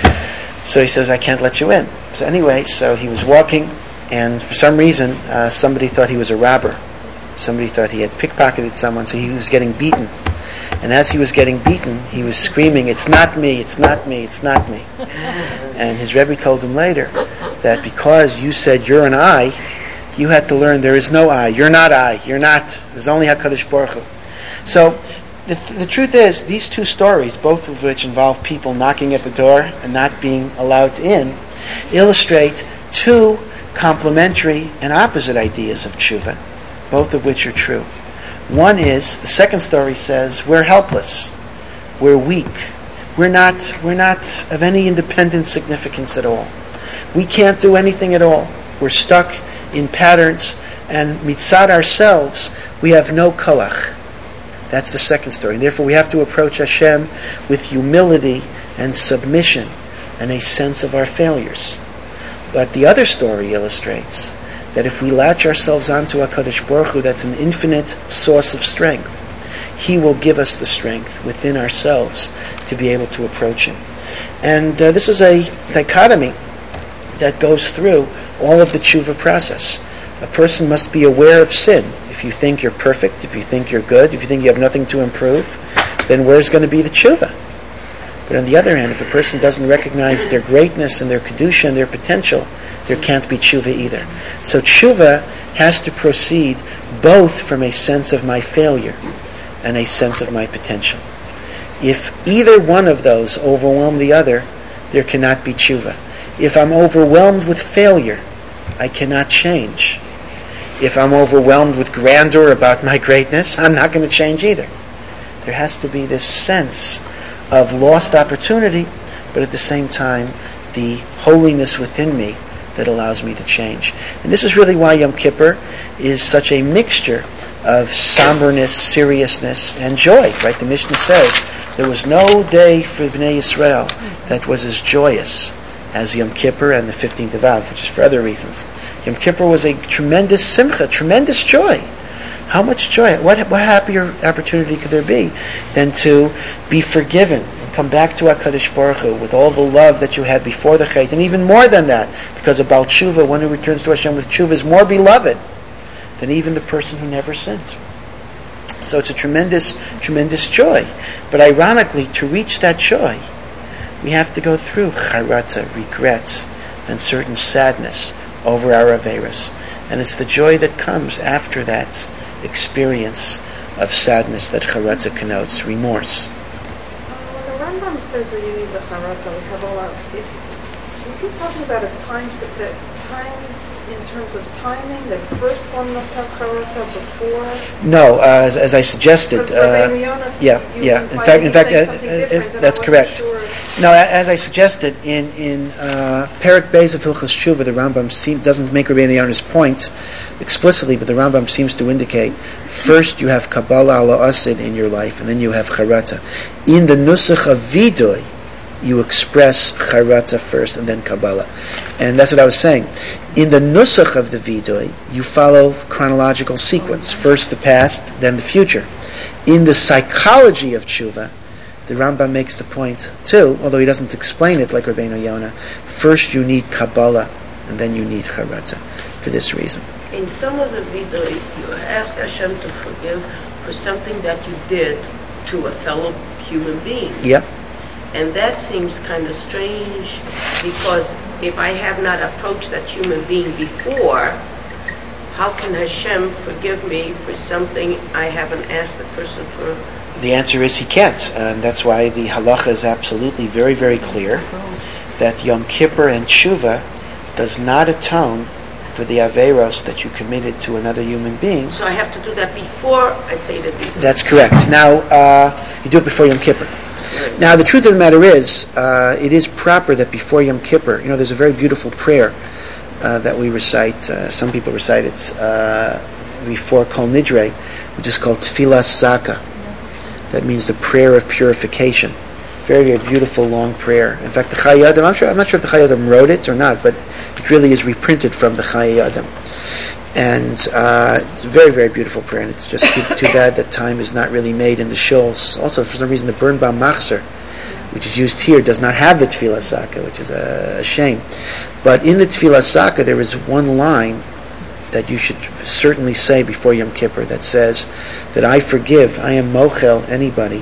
So he says, I can't let you in. So anyway, so he was walking, and for some reason, uh, somebody thought he was a robber. Somebody thought he had pickpocketed someone, so he was getting beaten. And as he was getting beaten, he was screaming, it's not me, it's not me, it's not me. And his Rebbe told him later that because you said you're an I, you had to learn there is no I. You're not I. You're not. There's only HaKadosh Baruch Hu. So the, the truth is, these two stories, both of which involve people knocking at the door and not being allowed in, illustrate two complementary and opposite ideas of tshuva, both of which are true. One is, the second story says, we're helpless, we're weak, we're not we're not of any independent significance at all. We can't do anything at all. We're stuck in patterns, and mitzad ourselves, we have no koach. That's the second story. And therefore we have to approach Hashem with humility and submission and a sense of our failures. But the other story illustrates that if we latch ourselves onto HaKadosh Baruch Hu, that's an infinite source of strength. He will give us the strength within ourselves to be able to approach Him. And uh, this is a dichotomy that goes through all of the tshuva process. A person must be aware of sin. If you think you're perfect, if you think you're good, if you think you have nothing to improve, then where's going to be the tshuva? But on the other hand, if a person doesn't recognize their greatness and their kedusha and their potential, there can't be tshuva either. So tshuva has to proceed both from a sense of my failure and a sense of my potential. If either one of those overwhelm the other, there cannot be tshuva. If I'm overwhelmed with failure, I cannot change. If I'm overwhelmed with grandeur about my greatness, I'm not going to change either. There has to be this sense of lost opportunity, but at the same time, the holiness within me that allows me to change. And this is really why Yom Kippur is such a mixture of somberness, seriousness, and joy. Right? The Mishnah says there was no day for Bnei Yisrael that was as joyous as Yom Kippur and the fifteenth of Av, which is for other reasons. Yom Kippur was a tremendous simcha, tremendous joy. How much joy, what, what happier opportunity could there be than to be forgiven and come back to HaKadosh Baruch Hu with all the love that you had before the Chait, and even more than that, because a Baal Tshuva, one who returns to Hashem with Tshuva, is more beloved than even the person who never sinned. So it's a tremendous, tremendous joy. But ironically, to reach that joy, we have to go through charata, regrets, and certain sadness over our averos. And it's the joy that comes after that experience of sadness that charata connotes, remorse. Uh, when the Rambam says that you need the charata, the Kabbalah, is, is he talking about at times that, that times in terms of timing, that first one must have charata before? No, uh, as, as I suggested, uh, yeah, yeah. In fact, in fact, uh, uh, that's correct. Sure. No, as I suggested, in in uh, Perek Beis of Hilchos Tshuva, the Rambam seem, doesn't make Rabbeinu Yonah's points explicitly, but the Rambam seems to indicate first you have Kabbalah ala Asid in your life, and then you have Charata. In the Nusach of Vidoy, you express Charata first, and then Kabbalah. And that's what I was saying. In the Nusach of the Vidoy, you follow chronological sequence. First the past, then the future. In the psychology of Tshuva, the Rambam makes the point too, although he doesn't explain it like Rabbeinu Yonah. First you need Kabbalah, and then you need Charata, for this reason. In some of the Vidoy, you ask Hashem to forgive for something that you did to a fellow human being. Yep. And that seems kind of strange, because if I have not approached that human being before, how can Hashem forgive me for something I haven't asked the person for? The answer is he can't, and that's why the halacha is absolutely very, very clear that Yom Kippur and Tshuva does not atone for the averos that you committed to another human being. So I have to do that before I say the Vidoy. That's correct. Now, uh, you do it before Yom Kippur. Now, the truth of the matter is, uh, it is proper that before Yom Kippur, you know, there's a very beautiful prayer uh, that we recite. Uh, some people recite it uh, before Kol Nidre, which is called Tfilas Zaka. That means the prayer of purification. Very, very beautiful, long prayer. In fact, the Chayei Adam, I'm, sure, I'm not sure if the Chayei Adam wrote it or not, but it really is reprinted from the Chayei Adam. And uh, it's a very, very beautiful prayer, and it's just too, too bad that time is not really made in the shuls. Also, for some reason, the Birnbaum Machzor, which is used here, does not have the Tfilas Zaka, which is a, a shame. But in the Tfilas Zaka, there is one line that you should certainly say before Yom Kippur that says that I forgive, I am mochel anybody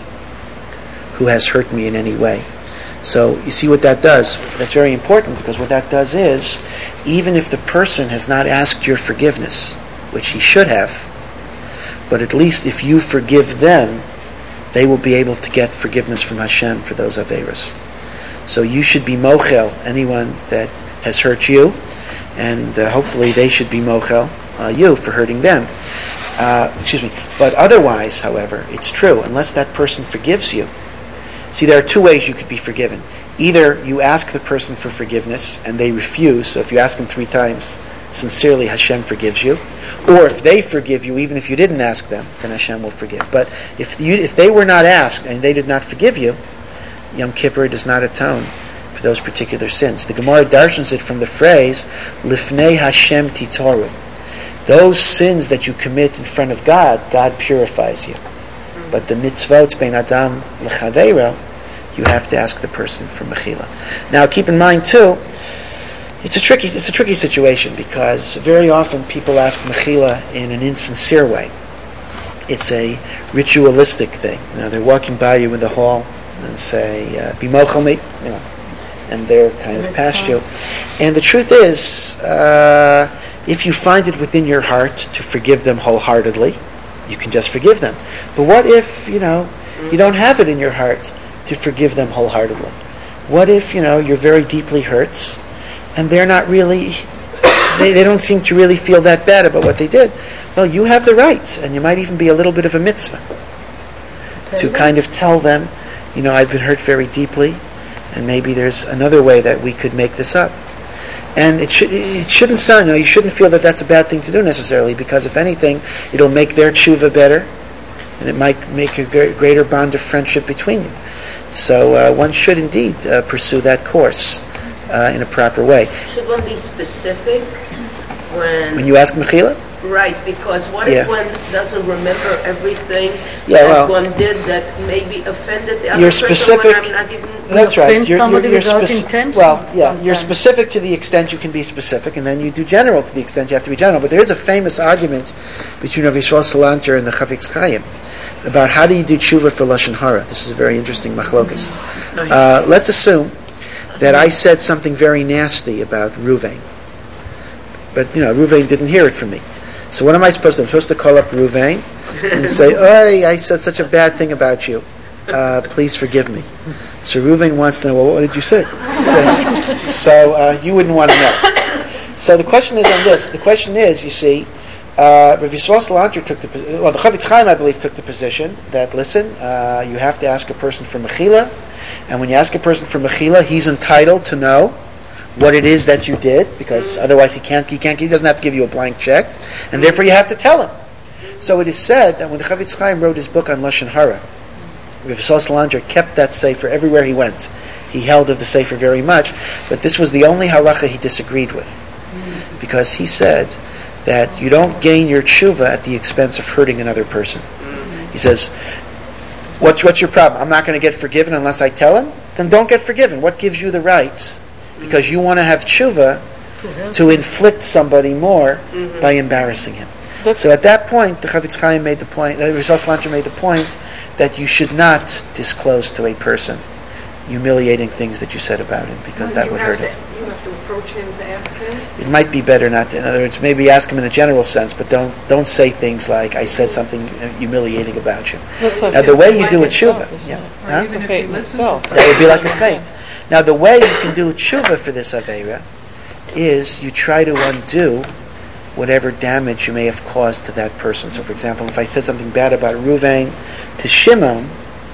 who has hurt me in any way. So you see what that does? That's very important, because what that does is, even if the person has not asked your forgiveness, which he should have, but at least if you forgive them, they will be able to get forgiveness from Hashem for those averos. So you should be mochel anyone that has hurt you, and uh, hopefully they should be mochel uh, you for hurting them. Uh, excuse me. But otherwise, however, it's true, unless that person forgives you. See, there are two ways you could be forgiven. Either you ask the person for forgiveness and they refuse, so if you ask them three times, sincerely Hashem forgives you. Or if they forgive you, even if you didn't ask them, then Hashem will forgive. But if you, if they were not asked and they did not forgive you, Yom Kippur does not atone for those particular sins. The Gemara darshans it from the phrase, Lifnei Hashem Titoru. Those sins that you commit in front of God, God purifies you. But the mitzvot bein adam lechaveiro, you have to ask the person for mechila. Now, keep in mind too, It's a tricky, it's a tricky situation because very often people ask mechila in an insincere way. It's a ritualistic thing. You know, they're walking by you in the hall and say, uh, "Be mochel me," you know, and they're kind of past you. And the truth is, uh, if you find it within your heart to forgive them wholeheartedly, you can just forgive them. But what if, you know, you don't have it in your heart to forgive them wholeheartedly? What if, you know, you're very deeply hurt and they're not really, they, they don't seem to really feel that bad about what they did? Well, you have the right, and you might even be a little bit of a mitzvah to kind of tell them, you know, I've been hurt very deeply, and maybe there's another way that we could make this up. And it, should, it shouldn't sound, you know, you shouldn't feel that that's a bad thing to do necessarily, because if anything, it'll make their tshuva better, and it might make a greater bond of friendship between you. So uh, one should indeed uh, pursue that course uh, in a proper way. Should one be specific when... When you ask mechila? Right, because what Yeah. if one doesn't remember everything Yeah, that well, one did that maybe offended the other you're person specific- when I'm not even... That's right. offend somebody without speci- intention Well, yeah, you're sometimes. specific to the extent you can be specific, and then you do general to the extent you have to be general. But there is a famous argument between Rav Yisrael Salanter and the Chafetz Chaim about how do you do tshuva for lashon hara. This is a very interesting machlokas. Uh, let's assume that I said something very nasty about Ruvain, but you know Ruvain didn't hear it from me. So what am I supposed to do? I'm supposed to call up Ruvain and say, "Oi, I said such a bad thing about you. Uh, please forgive me." So Ruvain wants to know, well, what did you say? So, so uh, you wouldn't want to know. So the question is on this. The question is, you see, uh, Rav Yisrael Salanter took the, well, the Chafetz Chaim, I believe, took the position that, listen, uh, you have to ask a person for mechila, and when you ask a person for mechila, he's entitled to know what it is that you did, because otherwise he can't, he can't, he doesn't have to give you a blank check, and therefore you have to tell him. So it is said that when the Chafetz Chaim wrote his book on lashon hara, Rav Yisrael Salanter kept that sefer everywhere he went. He held of the sefer very much, but this was the only halacha he disagreed with, because he said that you don't gain your tshuva at the expense of hurting another person. He says, what's, what's your problem? I'm not going to get forgiven unless I tell him? Then don't get forgiven. What gives you the right? Because you want to have tshuva to inflict somebody more by embarrassing him. So at that point, the Chafetz Chaim made the point, the Rav Yisrael Salanter made the point that you should not disclose to a person humiliating things that you said about him, because Well, that you would have hurt to, him. You have to approach him to ask him. It might be better not to, in other words, maybe ask him in a general sense, but don't don't say things like, I said something humiliating about you. Now the way you do it, tshuva, yeah. Huh? Even if you listen to That would be like a feint. Now the way you can do tshuva for this aveira is you try to undo whatever damage you may have caused to that person. So for example, if I said something bad about Ruvain to Shimon,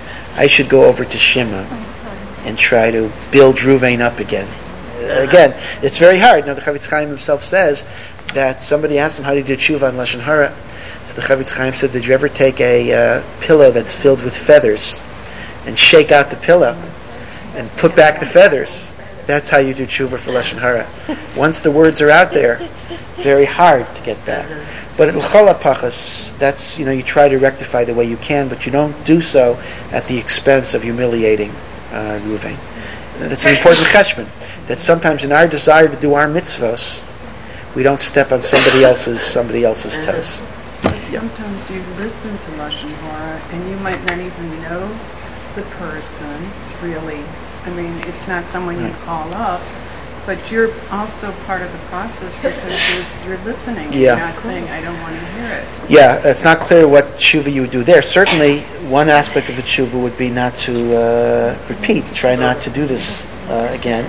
I should go over to Shimon and try to build Ruvain up again. Uh, again, it's very hard. Now the Chafetz Chaim himself says that somebody asked him how do you do tshuva on lashon hara. So the Chafetz Chaim said, did you ever take a uh, pillow that's filled with feathers and shake out the pillow and put back the feathers? That's how you do tshuva for lashon hara. Once the words are out there, very hard to get back. But l'chol hapachas, that's, you know, you try to rectify the way you can, but you don't do so at the expense of humiliating uh, Ruvain. That's an important cheshbon, that sometimes in our desire to do our mitzvos, we don't step on somebody else's somebody else's toes. Yeah. Sometimes you listen to lashon hara and you might not even know the person really. I mean, it's not someone you call up, but you're also part of the process because you're, you're listening. Yeah. You're not saying, I don't want to hear it. Yeah, it's not clear what tshuva you would do there. Certainly, one aspect of the tshuva would be not to uh, repeat, try not to do this uh, again.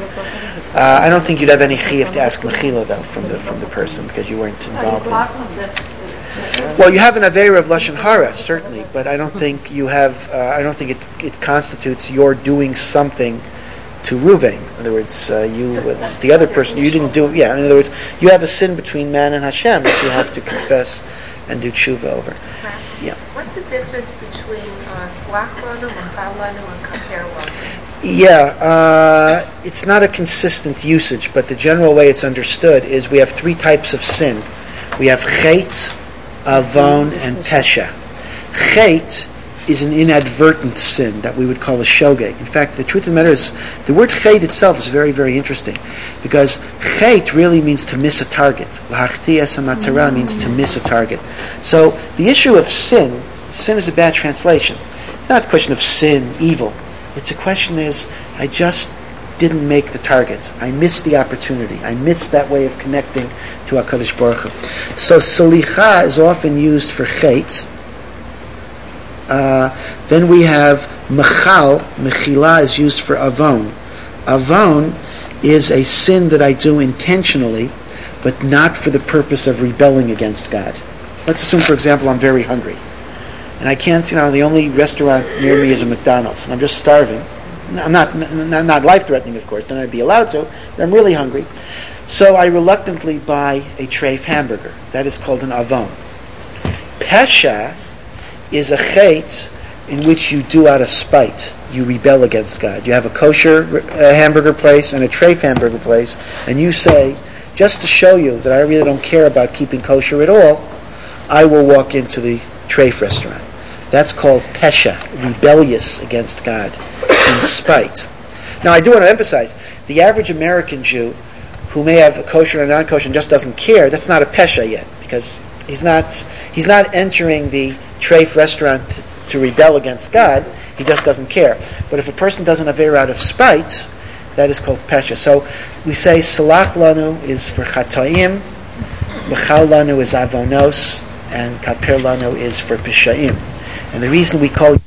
Uh, I don't think you'd have any chiyuv to ask mechila though from the from the person because you weren't involved in it. Well, you have an aveira of lashon hara certainly, but I don't think you have. Uh, I don't think it it constitutes your doing something to Ruvain. In other words, uh, you uh, the other person you didn't do. Yeah, in other words, you have a sin between man and Hashem that you have to confess and do tshuva over. Yeah. What's the difference between uh, slach lanu, machal lanu, and kaper lanu? Yeah, uh, it's not a consistent usage, but the general way it's understood is we have three types of sin. We have chet, avon, and pesha. Chet is an inadvertent sin that we would call a shogeg. In fact, the truth of the matter is, the word chet itself is very, very interesting, because chet really means to miss a target. Lahachti es hamatara means to miss a target. So the issue of sin, sin is a bad translation. It's not a question of sin, evil. It's a question is, I just didn't make the target. I missed the opportunity. I missed that way of connecting to HaKadosh Baruch Hu. So salicha is often used for chet. Uh, then we have mechal. Mechila is used for avon. Avon is a sin that I do intentionally, but not for the purpose of rebelling against God. Let's assume, for example, I'm very hungry. And I can't, you know, the only restaurant near me is a McDonald's, and I'm just starving. I'm not, not, not life-threatening, of course, then I'd be allowed to, but I'm really hungry. So I reluctantly buy a treif hamburger. That is called an avon. Pesha is a chet in which you do out of spite. You rebel against God. You have a kosher uh, hamburger place and a treif hamburger place, and you say, just to show you that I really don't care about keeping kosher at all, I will walk into the treif restaurant. That's called pesha, rebellious against God, in spite. Now, I do want to emphasize, the average American Jew who may have a kosher and a non-kosher and just doesn't care, that's not a pesha yet, because he's not he's not entering the treif restaurant to, to rebel against God, he just doesn't care. But if a person does an aver out of spite, that is called pesha. So we say, salach lanu is for chatoim, mechal lanu is avonos, and kaper lanu is for pishaim. And the reason we call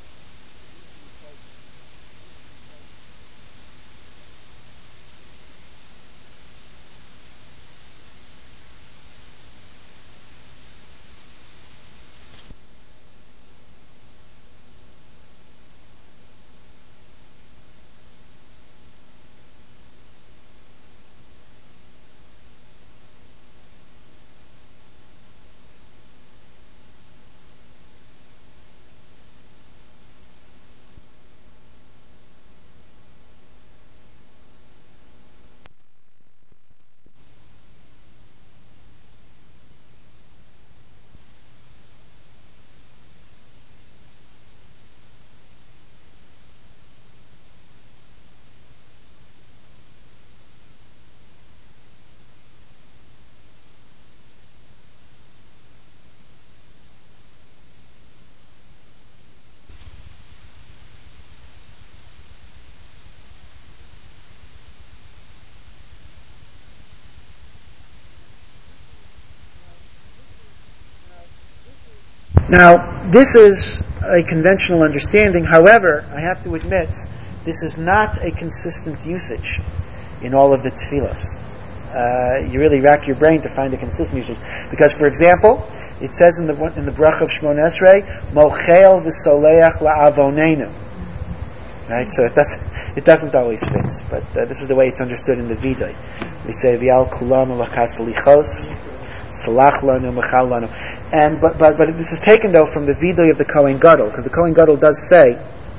Now, this is a conventional understanding. However, I have to admit, this is not a consistent usage in all of the tefillos. Uh, you really rack your brain to find a consistent usage. Because, for example, it says in the in the bracha of Shmona Esrei, Mochel v'soleach la'avonenu. Right? So it doesn't, it doesn't always fit. But uh, this is the way it's understood in the Vidoy. We say, V'al kulam alakas lichos, salach lanu, mechal lanu. And but but but this is taken though from the Vidoy of the Kohen Gadol, because the Kohen Gadol does say,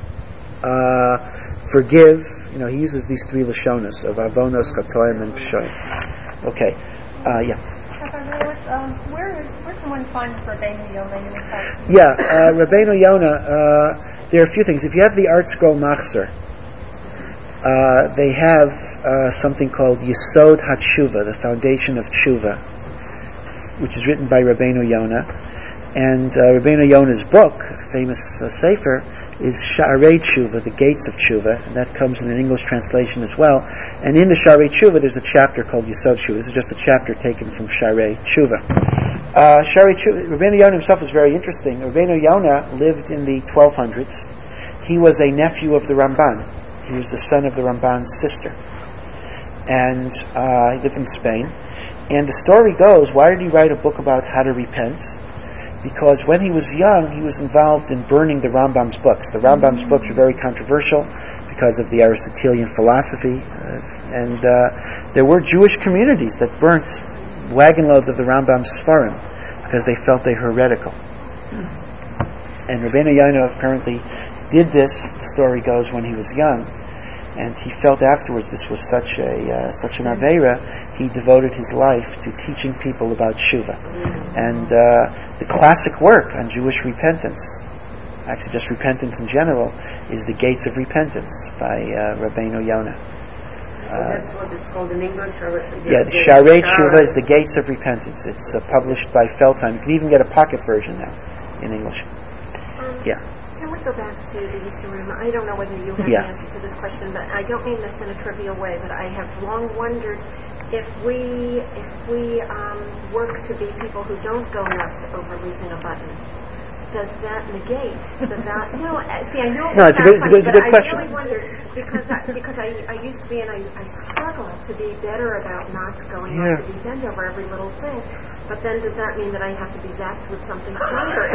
uh, forgive. You know, he uses these three lashonas of avonos, chatoim, and pshoim. Okay, uh, yeah. Um, where where can one find Rabbeinu Yonah? Yeah, uh, Rabbeinu Yonah. Uh, there are a few things. If you have the Art Scroll Machzor, uh, they have uh, something called Yesod HaTshuva, the foundation of Tshuva, which is written by Rabbeinu Yonah. And uh, Rabbeinu Yonah's book, famous uh, sefer, is Sha'arei Tshuva, the Gates of Tshuva, and that comes in an English translation as well. And in the Sha'arei Tshuva, there's a chapter called Yesod Tshuva. This is just a chapter taken from Sha'arei Tshuva. Uh, Sha'arei Tshuva, Rabbeinu Yonah himself is very interesting. Rabbeinu Yonah lived in the twelve hundreds. He was a nephew of the Ramban. He was the son of the Ramban's sister. And uh, he lived in Spain. And the story goes, why did he write a book about how to repent? Because when he was young, he was involved in burning the Rambam's books. The Rambam's books were very controversial because of the Aristotelian philosophy. Uh, and uh, there were Jewish communities that burnt wagon loads of the Rambam's Sfarim because they felt they were heretical. And Rabbeinu Yonah apparently did this, the story goes, when he was young. And he felt afterwards this was such a uh, such an aveira, he devoted his life to teaching people about Tshuva. And uh, the classic work on Jewish repentance actually just repentance in general, is The Gates of Repentance by uh, Rabbeinu Yonah. Uh, that's what it's called in English? Or yeah, the Sharei Tshuva is The Gates of Repentance. It's uh, published by Feldheim. You can even get a pocket version now in English. Um, yeah. Can we go back to the Yisurim? I don't know whether you have yeah. the answer to this question, but I don't mean this in a trivial way, but I have long wondered if we if we um, work to be people who don't go nuts over losing a button, does that negate the value? No, see, I know no, it's a good, it's a good, it's a good I question. really wonder because I, because I, I used to be and I, I struggle to be better about not going yeah. off the deep end over every little thing. But then does that mean that I have to be zapped with something stronger?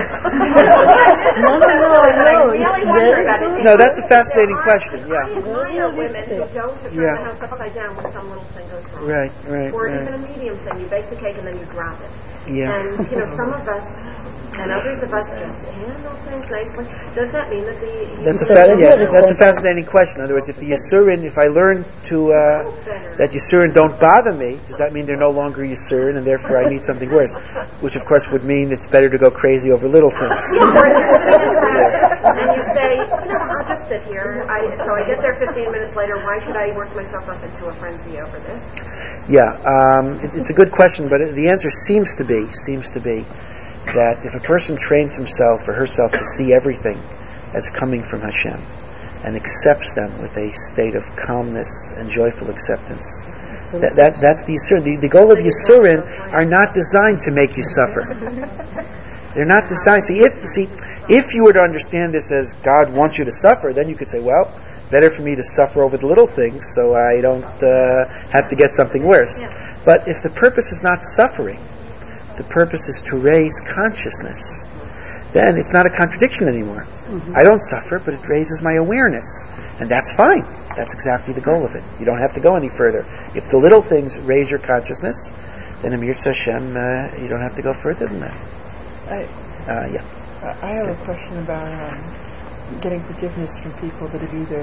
no, no, no, no. Really wonder about it. No, that's a fascinating are, question. Yeah. I admire women who don't turn yeah. the house upside down when some little thing goes wrong. Right, right, Or right. even a medium thing. You bake the cake and then you drop it. Yeah. And, you know, some of us, and others of us just handle things nicely. Does that mean that the... That's a, fa- yeah, that's a fascinating question. In other words, if the Yisurin, if I learn to, uh, that Yisurin don't bother me, does that mean they're no longer Yisurin and therefore I need something worse? Which of course would mean it's better to go crazy over little things. Or you're sitting in traffic and you say, you know, I'll just sit here. I, so I get there fifteen minutes later. Why should I work myself up into a frenzy over this? Yeah, um, it, it's a good question, but the answer seems to be, seems to be that if a person trains himself or herself to see everything as coming from Hashem and accepts them with a state of calmness and joyful acceptance, that, that that's the Yisurin. The, the goal of Yisurin are not designed to make you suffer. They're not designed. See, if see, if you were to understand this as God wants you to suffer, then you could say, well, better for me to suffer over the little things so I don't uh, have to get something worse. Yeah. But if the purpose is not suffering, the purpose is to raise consciousness, then it's not a contradiction anymore. Mm-hmm. I don't suffer, but it raises my awareness. And that's fine. That's exactly the goal of it. You don't have to go any further. If the little things raise your consciousness, then Amir Hashem, uh, you don't have to go further than that. I, uh, yeah. I have a question about um, getting forgiveness from people that have either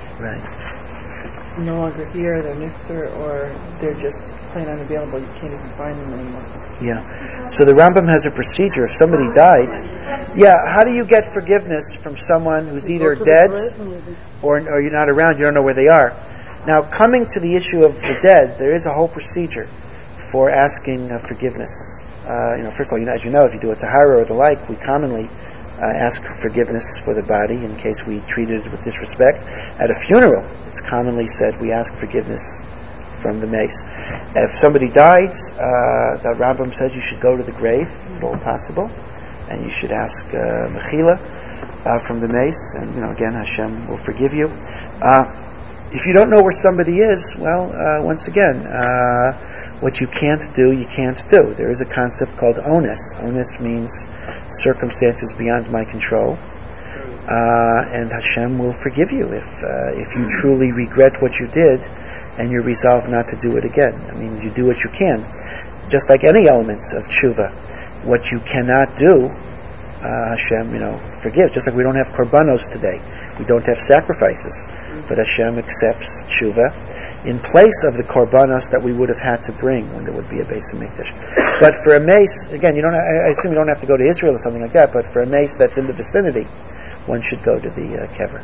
right. no longer here, they're nifter, or they're just plain unavailable. You can't even find them anymore. Yeah. So the Rambam has a procedure. If somebody died, yeah, how do you get forgiveness from someone who's either dead or, or you're not around, you don't know where they are? Now, coming to the issue of the dead, there is a whole procedure for asking uh, forgiveness. Uh, you know, first of all, you know, as you know, if you do a tahara or the like, we commonly uh, ask for forgiveness for the body in case we treated it with disrespect. At a funeral, it's commonly said we ask forgiveness from the mace. If somebody dies, uh, the Rambam says you should go to the grave, if at all possible, and you should ask uh, mechila uh, from the mace, and you know, again, Hashem will forgive you. Uh, if you don't know where somebody is, well, uh, once again, uh, what you can't do, you can't do. There is a concept called onus. Onus means circumstances beyond my control. Uh, and Hashem will forgive you if uh, if you truly regret what you did and you're resolved not to do it again. I mean, you do what you can. Just like any elements of tshuva. What you cannot do, uh, Hashem, you know, forgives. Just like we don't have korbanos today. We don't have sacrifices. But Hashem accepts tshuva in place of the korbanos that we would have had to bring when there would be a Beis Hamikdash. But for a mace, again, you don't. I assume you don't have to go to Israel or something like that, but for a mace that's in the vicinity, one should go to the uh, kever.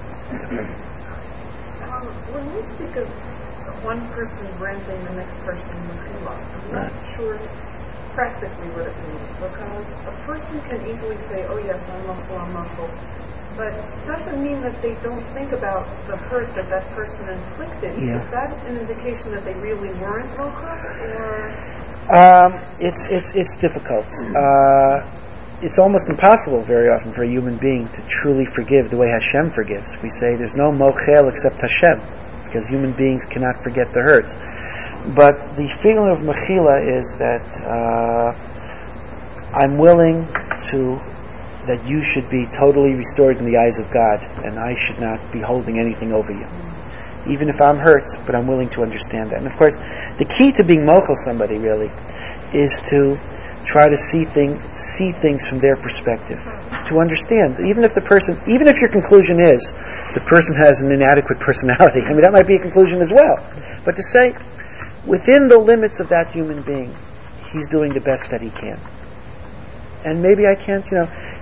Um, when we speak of one person granting the next person mechila, I'm not right. sure practically what it means, because a person can easily say, oh yes, I'm machul, I'm machul, but it doesn't mean that they don't think about the hurt that that person inflicted. Yeah. Is that an indication that they really weren't machul, or? Um, it's it's it's difficult. Uh, It's almost impossible very often for a human being to truly forgive the way Hashem forgives. We say there's no mochel except Hashem, because human beings cannot forget the hurts. But the feeling of mechila is that uh, I'm willing to, that you should be totally restored in the eyes of God, and I should not be holding anything over you. Even if I'm hurt, but I'm willing to understand that. And of course, the key to being mochel somebody really is to try to see thing, see things from their perspective. To understand, even if the person, even if your conclusion is the person has an inadequate personality, I mean that might be a conclusion as well. But to say, within the limits of that human being, he's doing the best that he can. And maybe I can't, you know,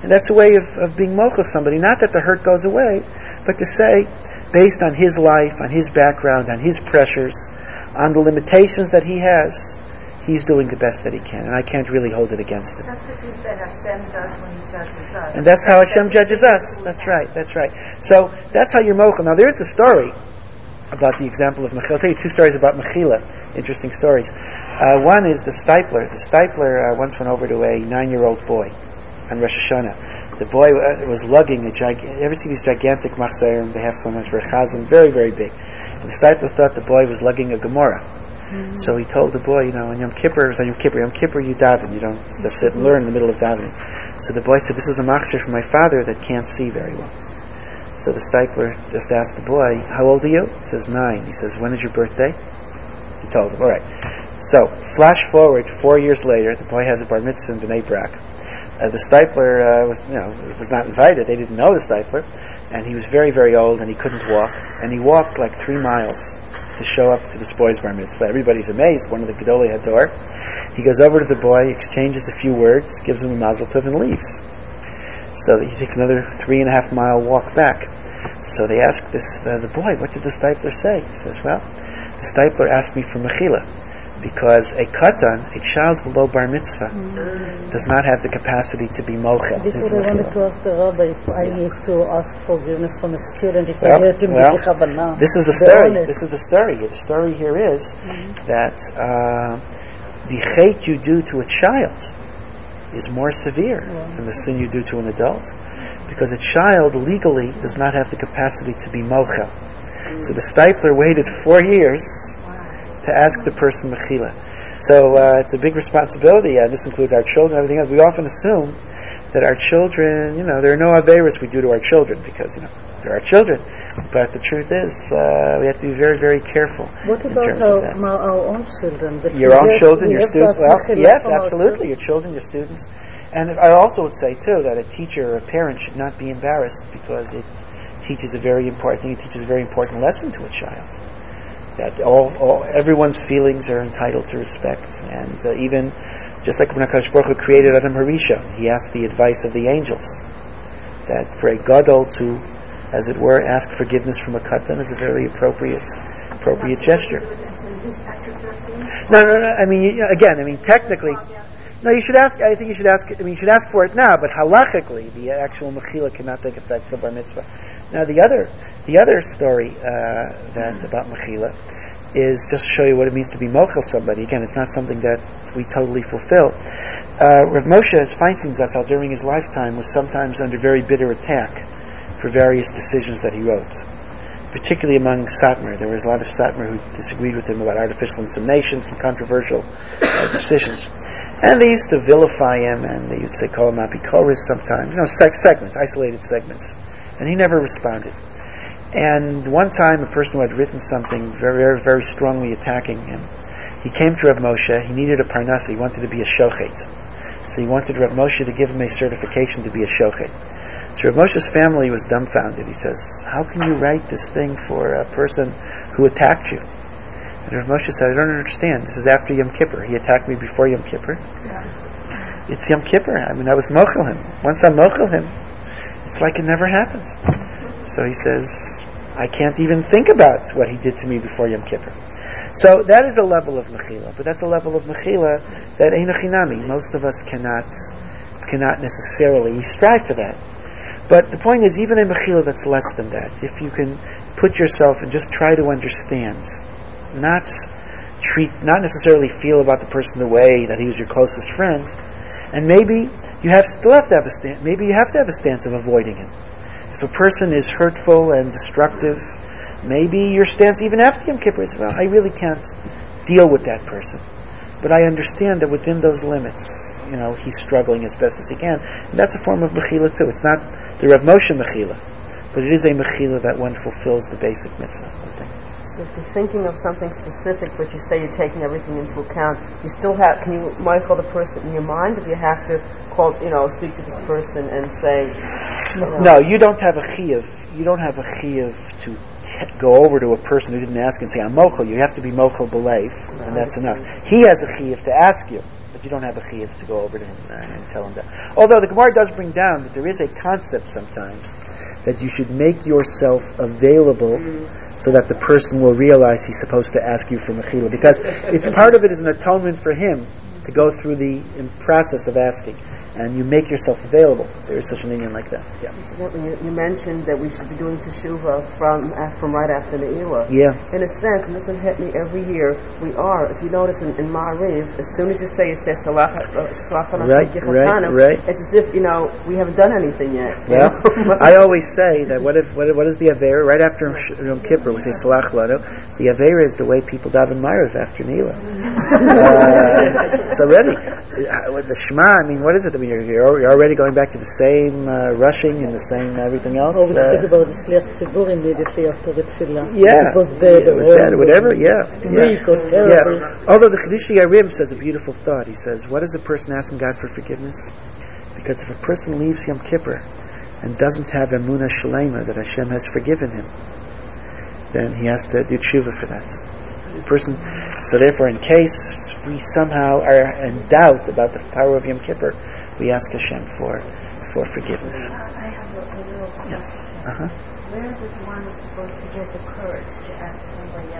And that's a way of, of being mochel somebody. Not that the hurt goes away, but to say, based on his life, on his background, on his pressures, on the limitations that he has, he's doing the best that he can, and I can't really hold it against him. That's what you said Hashem does when he judges us. And that's how Hashem judges us. That's right, that's right. So that's how you're mochel. Now there's a story about the example of Mechila. I'll tell you two stories about Mechila, interesting stories. Uh, one is the Stipler. The Stipler uh, once went over to a nine-year-old boy on Rosh Hashanah. The boy uh, was lugging a gig. Ever see these gigantic machzerim? They have sometimes for a chazan, very, very big. And the Stipler thought the boy was lugging a Gemara. Mm-hmm. So he told the boy, you know, on Yom Kippur, it was on Yom Kippur, Yom Kippur you daven, you don't just sit and learn in the middle of davening. So the boy said, this is a machzer from my father that can't see very well. So the Stipler just asked the boy, how old are you? He says, nine. He says, when is your birthday? He told him, all right. So, flash forward, four years later, the boy has a bar mitzvah in Bnei Brak. Uh, the Stipler uh, was, you know, was not invited. They didn't know the Stipler, and he was very, very old, and he couldn't walk. And he walked like three miles to show up to this boy's bar mitzvah. Everybody's amazed. One of the Gedolei Hador. He goes over to the boy, exchanges a few words, gives him a mazel tov, and leaves. So he takes another three and a half mile walk back. So they ask this uh, the boy, what did the Stipler say? He says, well, the Stipler asked me for mechila, because a katan, a child below bar mitzvah, mm-hmm. does not have the capacity to be mochel. This is what I wanted to ask the rabbi, if I yeah. have to ask forgiveness from a student, if well, I heard him well, b'tichavana. This is the story. Honest. This is the story. The story here is mm-hmm. that uh, the chait you do to a child is more severe yeah. than the sin you do to an adult, because a child legally does not have the capacity to be mochel. Mm-hmm. So the Stipler waited four years to ask the person mechila. So uh, it's a big responsibility, and uh, this includes our children and everything else. We often assume that our children, you know, there are no averos we do to our children because, you know, they're our children. But the truth is, uh, we have to be very, very careful what in about terms our, of that. Our, our own children? Your own children, your students. Well, yes, absolutely, your children, your students. And I also would say, too, that a teacher or a parent should not be embarrassed because it teaches a very important, I think it teaches a very important lesson to a child. That all, all, everyone's feelings are entitled to respect, and uh, even just like when HaKadosh Baruch Hu created Adam Harishon, he asked the advice of the angels. That for a gadol to, as it were, ask forgiveness from a katan is a very appropriate, appropriate gesture. No, no, no. I mean, you, again, I mean, technically, no. You should ask. I think you should ask. I mean, you should ask for it now. But halachically, the actual mechila cannot take effect for the bar mitzvah. Now, the other. The other story uh, that about mechila is just to show you what it means to be mochel somebody. Again, it's not something that we totally fulfill. Uh, Rav Moshe Feinstein Zatzal during his lifetime was sometimes under very bitter attack for various decisions that he wrote, particularly among Satmar. There was a lot of Satmar who disagreed with him about artificial insemination, some controversial uh, decisions. And they used to vilify him, and they used to call him apikoros sometimes, you know, seg- segments, isolated segments. And he never responded. And one time, a person who had written something very, very, very strongly attacking him, he came to Rav Moshe. He needed a parnasa. He wanted to be a shochet. So he wanted Rav Moshe to give him a certification to be a shochet. So Rav Moshe's family was dumbfounded. He says, how can you write this thing for a person who attacked you? And Rav Moshe said, I don't understand. This is after Yom Kippur. He attacked me before Yom Kippur. Yeah. It's Yom Kippur. I mean, I was mochel him. Once I mochel him, it's like it never happened. So he says, I can't even think about what he did to me before Yom Kippur. So that is a level of mechila, but that's a level of mechila that eino chinami. Most of us cannot cannot necessarily. We strive for that. But the point is, even a mechila that's less than that, if you can put yourself and just try to understand, not treat, not necessarily feel about the person the way that he was your closest friend, and maybe you have still have to have a stance. Maybe you have to have a stance of avoiding him. If a person is hurtful and destructive, maybe your stance even after Yom Kippur is, well, I really can't deal with that person. But I understand that within those limits, you know, he's struggling as best as he can. And that's a form of mechila too. It's not the Rav Moshe mechila, but it is a mechila that one fulfills the basic mitzvah. So if you're thinking of something specific, but you say you're taking everything into account, you still have, can you michael the person in your mind, or do you have to call, you know, speak to this person and say, you know, no, you don't have a chiyuv. You don't have a chiyuv to t- go over to a person who didn't ask and say, I'm mochel. You have to be mochel b'leiv, and that's enough. He has a chiyuv to ask you, but but you don't have a chiyuv to go over to him uh, and tell him that. Although the Gemara does bring down that there is a concept sometimes that you should make yourself available mm. so that the person will realize he's supposed to ask you for mechila, because it's part of it is an atonement for him to go through the process of asking. And you make yourself available. There is such an Indian like that. Yeah. Incidentally, you, you mentioned that we should be doing teshuva from uh, from right after Ne'ilah. Yeah. In a sense, and this has hit me every year, we are. If you notice in, in Ma'ariv, as soon as you say, you say, Salach, uh, right, right, right. It's as if, you know, we haven't done anything yet. Well, I always say that what if what, what is the Avera? Right after Yom Kippur, we say Salach Lano. The Avera is the way people daven Ma'ariv after Ne'ilah. uh, it's already. With the Shema, I mean, what is it? I mean, you're, you're already going back to the same uh, rushing and the same everything else. Oh, we uh, speak about the Shliach Tzibur immediately after the Tefillah. Yeah, it was bad, it was bad, whatever. Yeah, weak yeah. or terrible. Yeah. Although the Chedushi Arim says a beautiful thought. He says, "What is a person asking God for forgiveness? Because if a person leaves Yom Kippur and doesn't have Emunah Shalema that Hashem has forgiven him, then he has to do tshuva for that." The person. So therefore, in case we somehow are in doubt about the power of Yom Kippur, we ask Hashem for for forgiveness. I have a, a little question. Yeah. Uh-huh. Where does one supposed to get the courage to ask somebody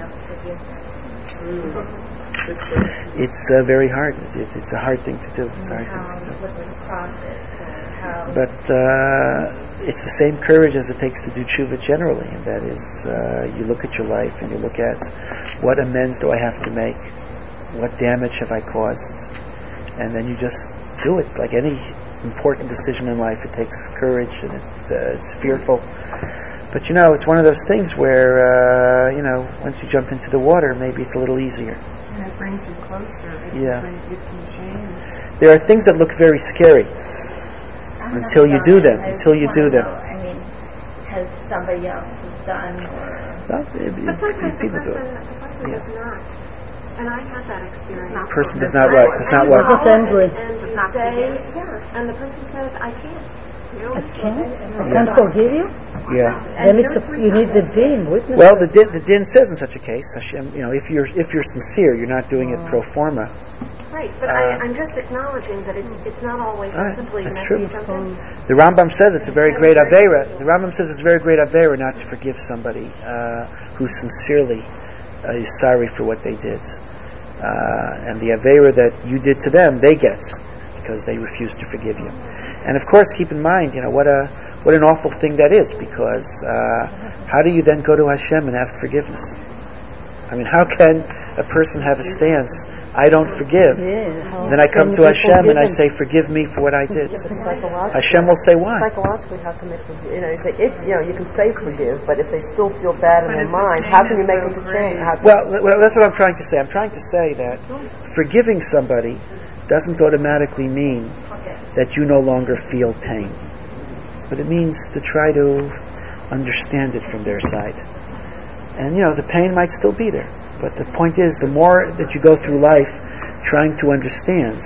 else forgiveness? Mm. It's uh, very hard. It, it's a hard thing to do. It's a hard how, thing to do. What was the process? Or how But uh, it's the same courage as it takes to do tshuva generally, and that is, uh, you look at your life and you look at what amends do I have to make, what damage have I caused, and then you just do it. Like any important decision in life, it takes courage and it's, uh, it's fearful. But you know, it's one of those things where, uh, you know, once you jump into the water, maybe it's a little easier. And it brings you closer. It Yeah. Can, it can change. There are things that look very scary I'm until not you do sorry. them, I until you just do wanna them. know, I mean, has somebody else has done or... Well, it, But sometimes the people do person, it. the person Yeah. does not. And I had that experience. Person does not what? Does not And what? you call angry. And you say, yeah, and the person says, I can't. I can't. I can't forgive you. Yeah. Then it's a, you need the din witness. Well, the din, the din says in such a case, Hashem, you know, if you're if you're sincere, you're not doing it pro forma. Right, but Uh, I, I'm just acknowledging that it's it's not always All right, simply that's that true. you jump in. The Rambam says it's a very great avera. The Rambam says it's a very great avera not to forgive somebody uh, who sincerely uh, is sorry for what they did, uh, and the avera that you did to them, they get because they refuse to forgive you. And of course, keep in mind, you know what a what an awful thing that is, because uh, how do you then go to Hashem and ask forgiveness? I mean, how can a person have a stance? I don't forgive. Yeah, Then I come to Hashem and I say, "Forgive me for what I did." Hashem will say, "Why?" Psychologically, how can they forgive? You know, you say if you know you can say forgive, but if they still feel bad in their mind, how can you make them to change? How can Well, well, that's what I'm trying to say. I'm trying to say that forgiving somebody doesn't automatically mean that you no longer feel pain, but it means to try to understand it from their side. And you know, the pain might still be there. But the point is, the more that you go through life trying to understand,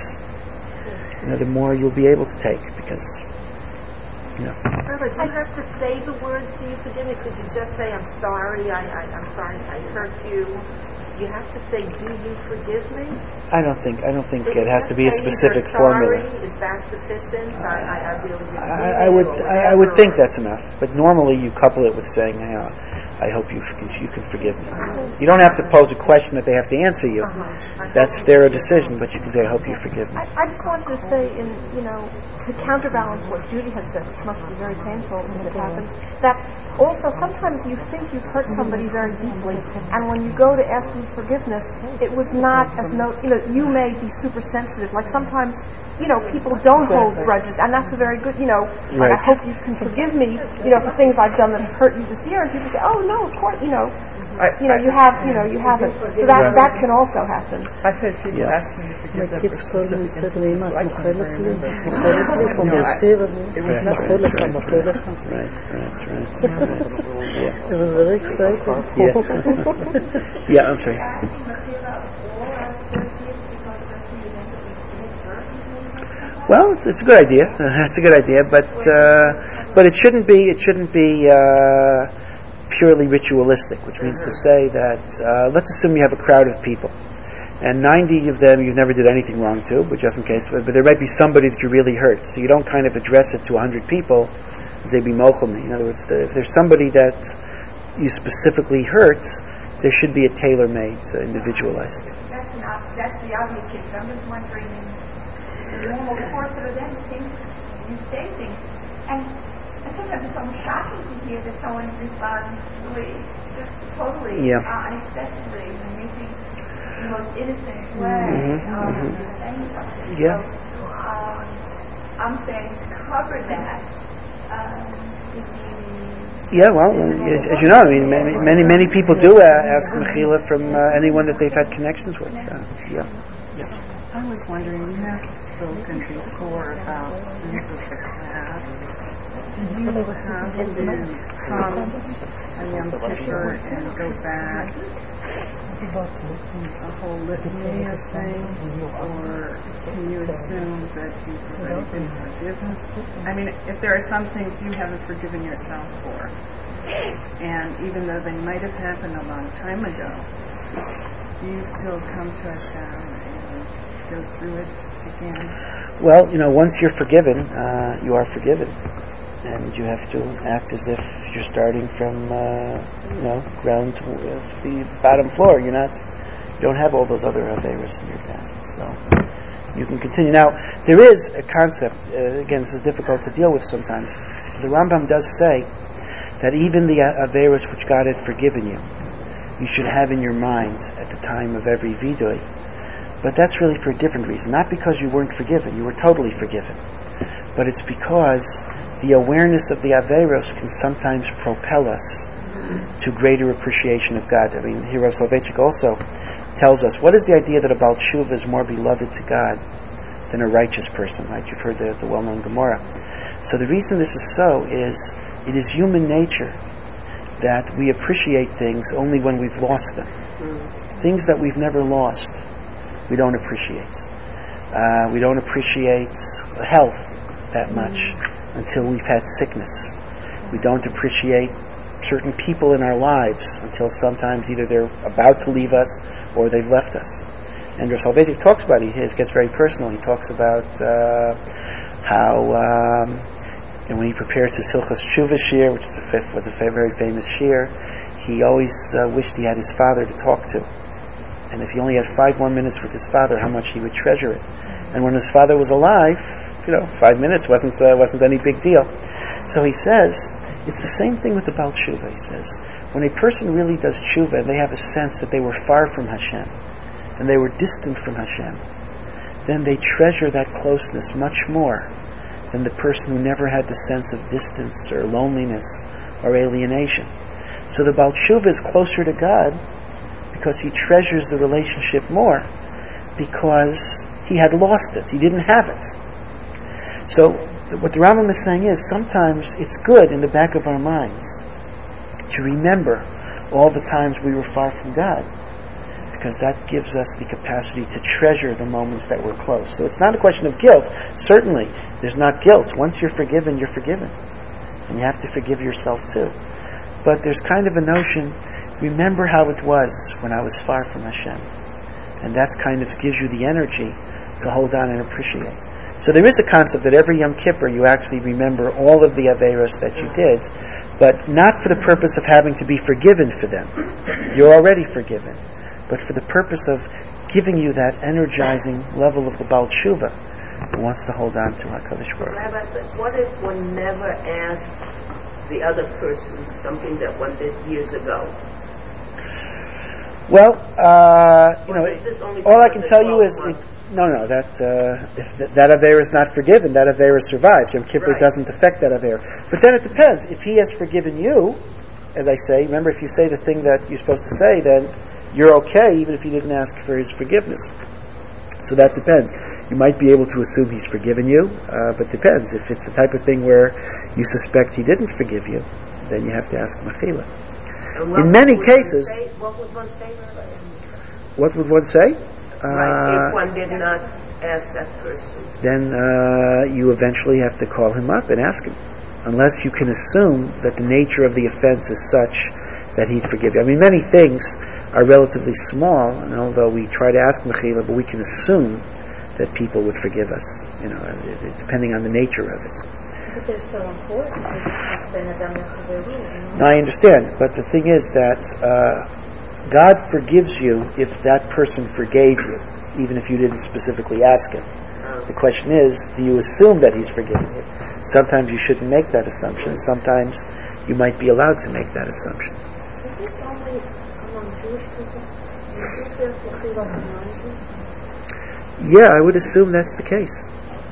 you know, the more you'll be able to take, because, you know. Robert, do you have to say the words, do you forgive me? Could you just say, I'm sorry, I, I, I'm sorry I hurt you? You have to say, do you forgive me? I don't think, I don't think If it you has just to be a say specific you're sorry, formula. is that sufficient? I, I, I really didn't I, mean I it, would, or I, I would whatever, think or- that's enough. But normally you couple it with saying, you know, I hope you you can forgive me. You don't have to pose a question that they have to answer you. Uh-huh. That's their decision, but you can say, I hope you forgive me. I, I just wanted to say, in you know, to counterbalance what Judy had said, which must be very painful when it happens, that also sometimes you think you've hurt somebody very deeply, and when you go to ask them forgiveness, it was not as no, you know, you may be super sensitive. Like sometimes, you know, people don't hold grudges, and that's a very good, you know, like, Right. I hope you can forgive me, you know, for things I've done that have hurt you this year, and people say, oh no, of course, you know, you know, you have, you know, you haven't. So that that can also happen. I've had people Yeah. ask me to My forgive them kids for call me and specific said me, instances. "Imat, I מוחלת can't לי, remember. מוחלת לי, from No, I- Beersheba, it was not- מוחל לך, מוחל לך." Right, right, right. right. Yeah. It was very exciting. Yeah. Yeah, I'm sorry. Well, it's, it's a good idea. It's a good idea, but uh, but it shouldn't be. It shouldn't be uh, purely ritualistic, which means to say that uh, let's assume you have a crowd of people, and ninety of them you never did anything wrong to, but just in case. But, but there might be somebody that you really hurt, so you don't kind of address it to one hundred people, and say, be mochel me. In other words, the, if there's somebody that you specifically hurt, there should be a tailor-made, uh, individualized. That's not, that's the obvious case, but I'm just wondering, in the normal course of events, things, you say things, and, and sometimes it's almost shocking to hear that someone responds really, just totally Yeah. uh, unexpectedly, when you think the most innocent way Mm-hmm, um, mm-hmm. you're saying something. Yeah. So, um, I'm saying to cover that, um, would be Yeah, well, uh, as, as you know, I mean, many, many, many people do uh, ask mechila from uh, anyone that they've had connections with. Uh, yeah, yeah. I was wondering, you have spoken before about sins of the past. Do you have to come a Yom Kippur and go back a whole litany of things, or can you assume that you've already been forgiven? I mean, if there are some things you haven't forgiven yourself for, and even though they might have happened a long time ago, do you still come to Hashem and go through it again? Well, you know, once you're forgiven, uh, you are forgiven, and you have to act as if you're starting from, uh, you know, ground to uh, the bottom floor. You're not, you don't have all those other averos in your past, so you can continue. Now, there is a concept. Uh, again, this is difficult to deal with sometimes. The Rambam does say that even the averos which God had forgiven you, you should have in your mind at the time of every vidui. But that's really for a different reason. Not because you weren't forgiven. You were totally forgiven. But it's because the awareness of the averos can sometimes propel us to greater appreciation of God. I mean, here Rav Soloveitchik also tells us, what is the idea that a Baal Tshuva is more beloved to God than a righteous person, right? You've heard the, the well-known Gemara. So the reason this is so is it is human nature that we appreciate things only when we've lost them. Things that we've never lost, we don't appreciate. Uh, we don't appreciate health that much until we've had sickness. We don't appreciate certain people in our lives until sometimes either they're about to leave us or they've left us. And Rav Soloveitchik talks about it. He gets very personal. He talks about uh, how um, and when he prepares his Hilchos Tshuva shir, which is a, was a very famous shir, he always uh, wished he had his father to talk to. And if he only had five more minutes with his father, how much he would treasure it. And when his father was alive, you know, five minutes wasn't uh, wasn't any big deal. So he says, it's the same thing with the Baal Tshuva, he says. When a person really does tshuva, they have a sense that they were far from Hashem, and they were distant from Hashem, then they treasure that closeness much more than the person who never had the sense of distance or loneliness or alienation. So the Baal Tshuva is closer to God because he treasures the relationship more, because he had lost it. He didn't have it. So th- what the Rambam is saying is sometimes it's good in the back of our minds to remember all the times we were far from God, because that gives us the capacity to treasure the moments that we're close. So it's not a question of guilt. Certainly, there's not guilt. Once you're forgiven, you're forgiven. And you have to forgive yourself too. But there's kind of a notion, remember how it was when I was far from Hashem. And that kind of gives you the energy to hold on and appreciate. So there is a concept that every Yom Kippur you actually remember all of the Averos that you did, but not for the purpose of having to be forgiven for them. You're already forgiven. But for the purpose of giving you that energizing level of the Baal Tshuva who wants to hold on to HaKadosh Baruch Hu. Rabbi, but what if one never asked the other person something that one did years ago? Well, uh, you Or know, is this only all I because can it's tell you twelve is, it, months? no, no, that uh, if th- that Aveira is not forgiven, that Aveira survives. Yom Kippur Right. doesn't affect that Aveira. But then it depends. If he has forgiven you, as I say, remember, if you say the thing that you're supposed to say, then you're okay, even if he didn't ask for his forgiveness. So that depends. You might be able to assume he's forgiven you, uh, but depends. If it's the type of thing where you suspect he didn't forgive you, then you have to ask Mechila. And what In many would one cases- say- what would one say, Rabbi? What would one say? Right, Uh, if one did not ask that person. then uh, you eventually have to call him up and ask him, unless you can assume that the nature of the offense is such that he'd forgive you. I mean, many things are relatively small, and although we try to ask mechila, but we can assume that people would forgive us, you know, it, it, depending on the nature of it. But they're still important. No, I understand, but the thing is that uh, God forgives you if that person forgave you, even if you didn't specifically ask him. The question is, do you assume that he's forgiven you? Sometimes you shouldn't make that assumption. Sometimes you might be allowed to make that assumption. Is this only among Jewish people? Is this the about the non-Jews? Yeah, I would assume that's the case.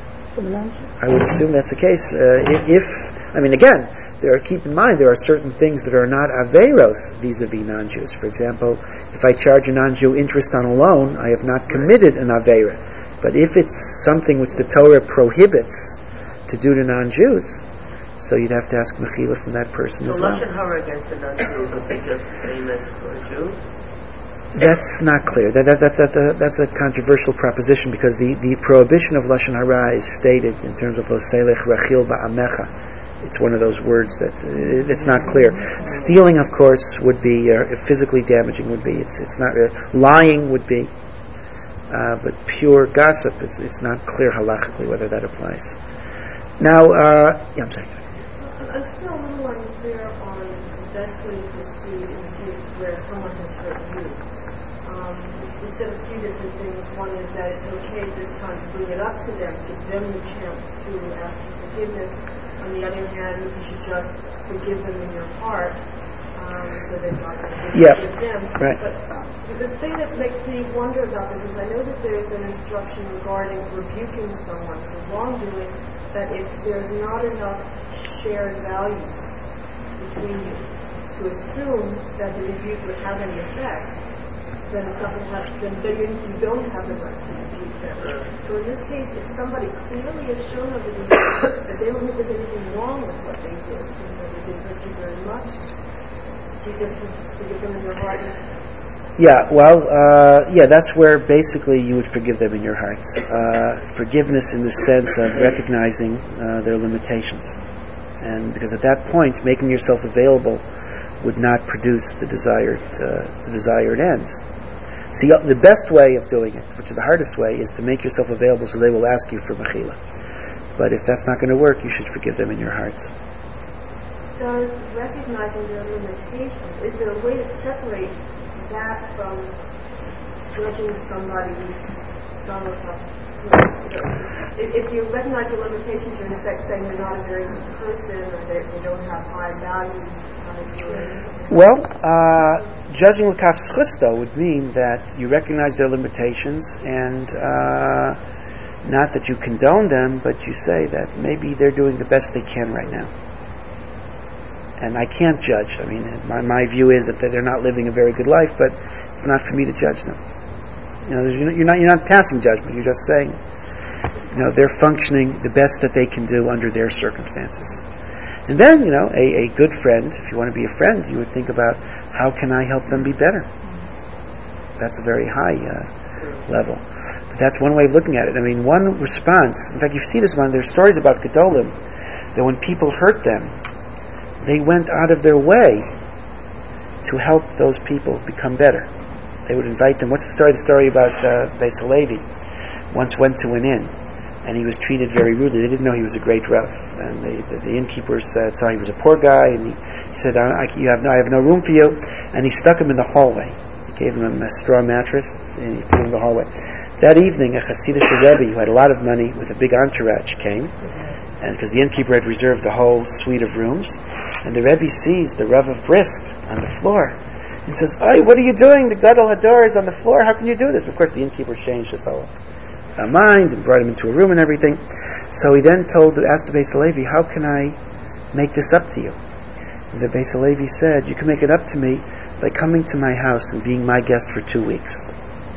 I would assume that's the case. Uh, if, I mean, again, there are, keep in mind, there are certain things that are not averos vis-a-vis non-Jews. For example, if I charge a non-Jew interest on a loan, I have not committed an avera. But if it's something which the Torah prohibits to do to non-Jews, so you'd have to ask mechila from that person so as well. So lashon hara against the non-Jew would be just the same as for a Jew? That's not clear. That, that, that, that, that, that's a controversial proposition because the, the prohibition of lashon hara is stated in terms of loselech rachil ba'amecha. It's one of those words that uh, it's not clear. Stealing, of course, would be uh, physically damaging. Would be it's it's not uh, lying would be, uh, but pure gossip. It's it's not clear halachically whether that applies. Now, uh, yeah, I'm sorry. I'm still a little unclear on the best way to proceed in the case where someone has hurt you. Um, we said a few different things. One is that it's okay this time to bring it up to them, gives them the chance to ask for forgiveness. On the other hand, you should just forgive them in your heart, um, so that God can forgive yeah. them. Right. But the thing that makes me wonder about this is I know that there is an instruction regarding rebuking someone for wrongdoing, that if there's not enough shared values between you to assume that the rebuke would have any effect, then, have, then you, you don't have the right to rebuke them. So in this case, if somebody clearly has shown over the years that they don't think there's anything wrong with what they did, and that they did hurt you very much, do you just forgive them in your heart? Yeah, well, uh, yeah, that's where basically you would forgive them in your hearts. Uh, forgiveness in the sense of recognizing uh, their limitations. And because at that point, making yourself available would not produce the desired uh, the desired ends. See, the best way of doing it, which is the hardest way, is to make yourself available so they will ask you for mechila. But if that's not going to work, you should forgive them in your hearts. Does recognizing their limitation, is there a way to separate that from judging somebody on if, if you recognize your limitations, you're in effect saying they're not a very good person or they, they don't have high values, it's not as good. Well, uh, judging l'kaf schus, though, would mean that you recognize their limitations and uh, not that you condone them, but you say that maybe they're doing the best they can right now. And I can't judge. I mean, my, my view is that they're not living a very good life, but it's not for me to judge them. You know, you're not you're not passing judgment. You're just saying, you know, they're functioning the best that they can do under their circumstances. And then, you know, a, a good friend, if you want to be a friend, you would think about how can I help them be better. That's a very high uh, level. But that's one way of looking at it. I mean, one response. In fact, you see this one. There's stories about Gedolim that when people hurt them, they went out of their way to help those people become better. They would invite them. What's the story? The story about uh, Beis Halevi once went to an inn, and he was treated very rudely. They didn't know he was a great Rav, and they, the, the innkeeper said, "So he was a poor guy," and he, he said, I, I, "You have no, I have no room for you," and he stuck him in the hallway. He gave him a straw mattress, and he put him in the hallway. That evening, a Hasidic Rebbe who had a lot of money with a big entourage came. And because the innkeeper had reserved a whole suite of rooms, and the Rebbe sees the Rav of Brisk on the floor, and says, "Oy, what are you doing? The Gadol Hador is on the floor. How can you do this?" Of course, the innkeeper changed his whole uh, mind and brought him into a room and everything. So he then told, asked the Beis Halevi, "How can I make this up to you?" And the Beis Halevi said, "You can make it up to me by coming to my house and being my guest for two weeks."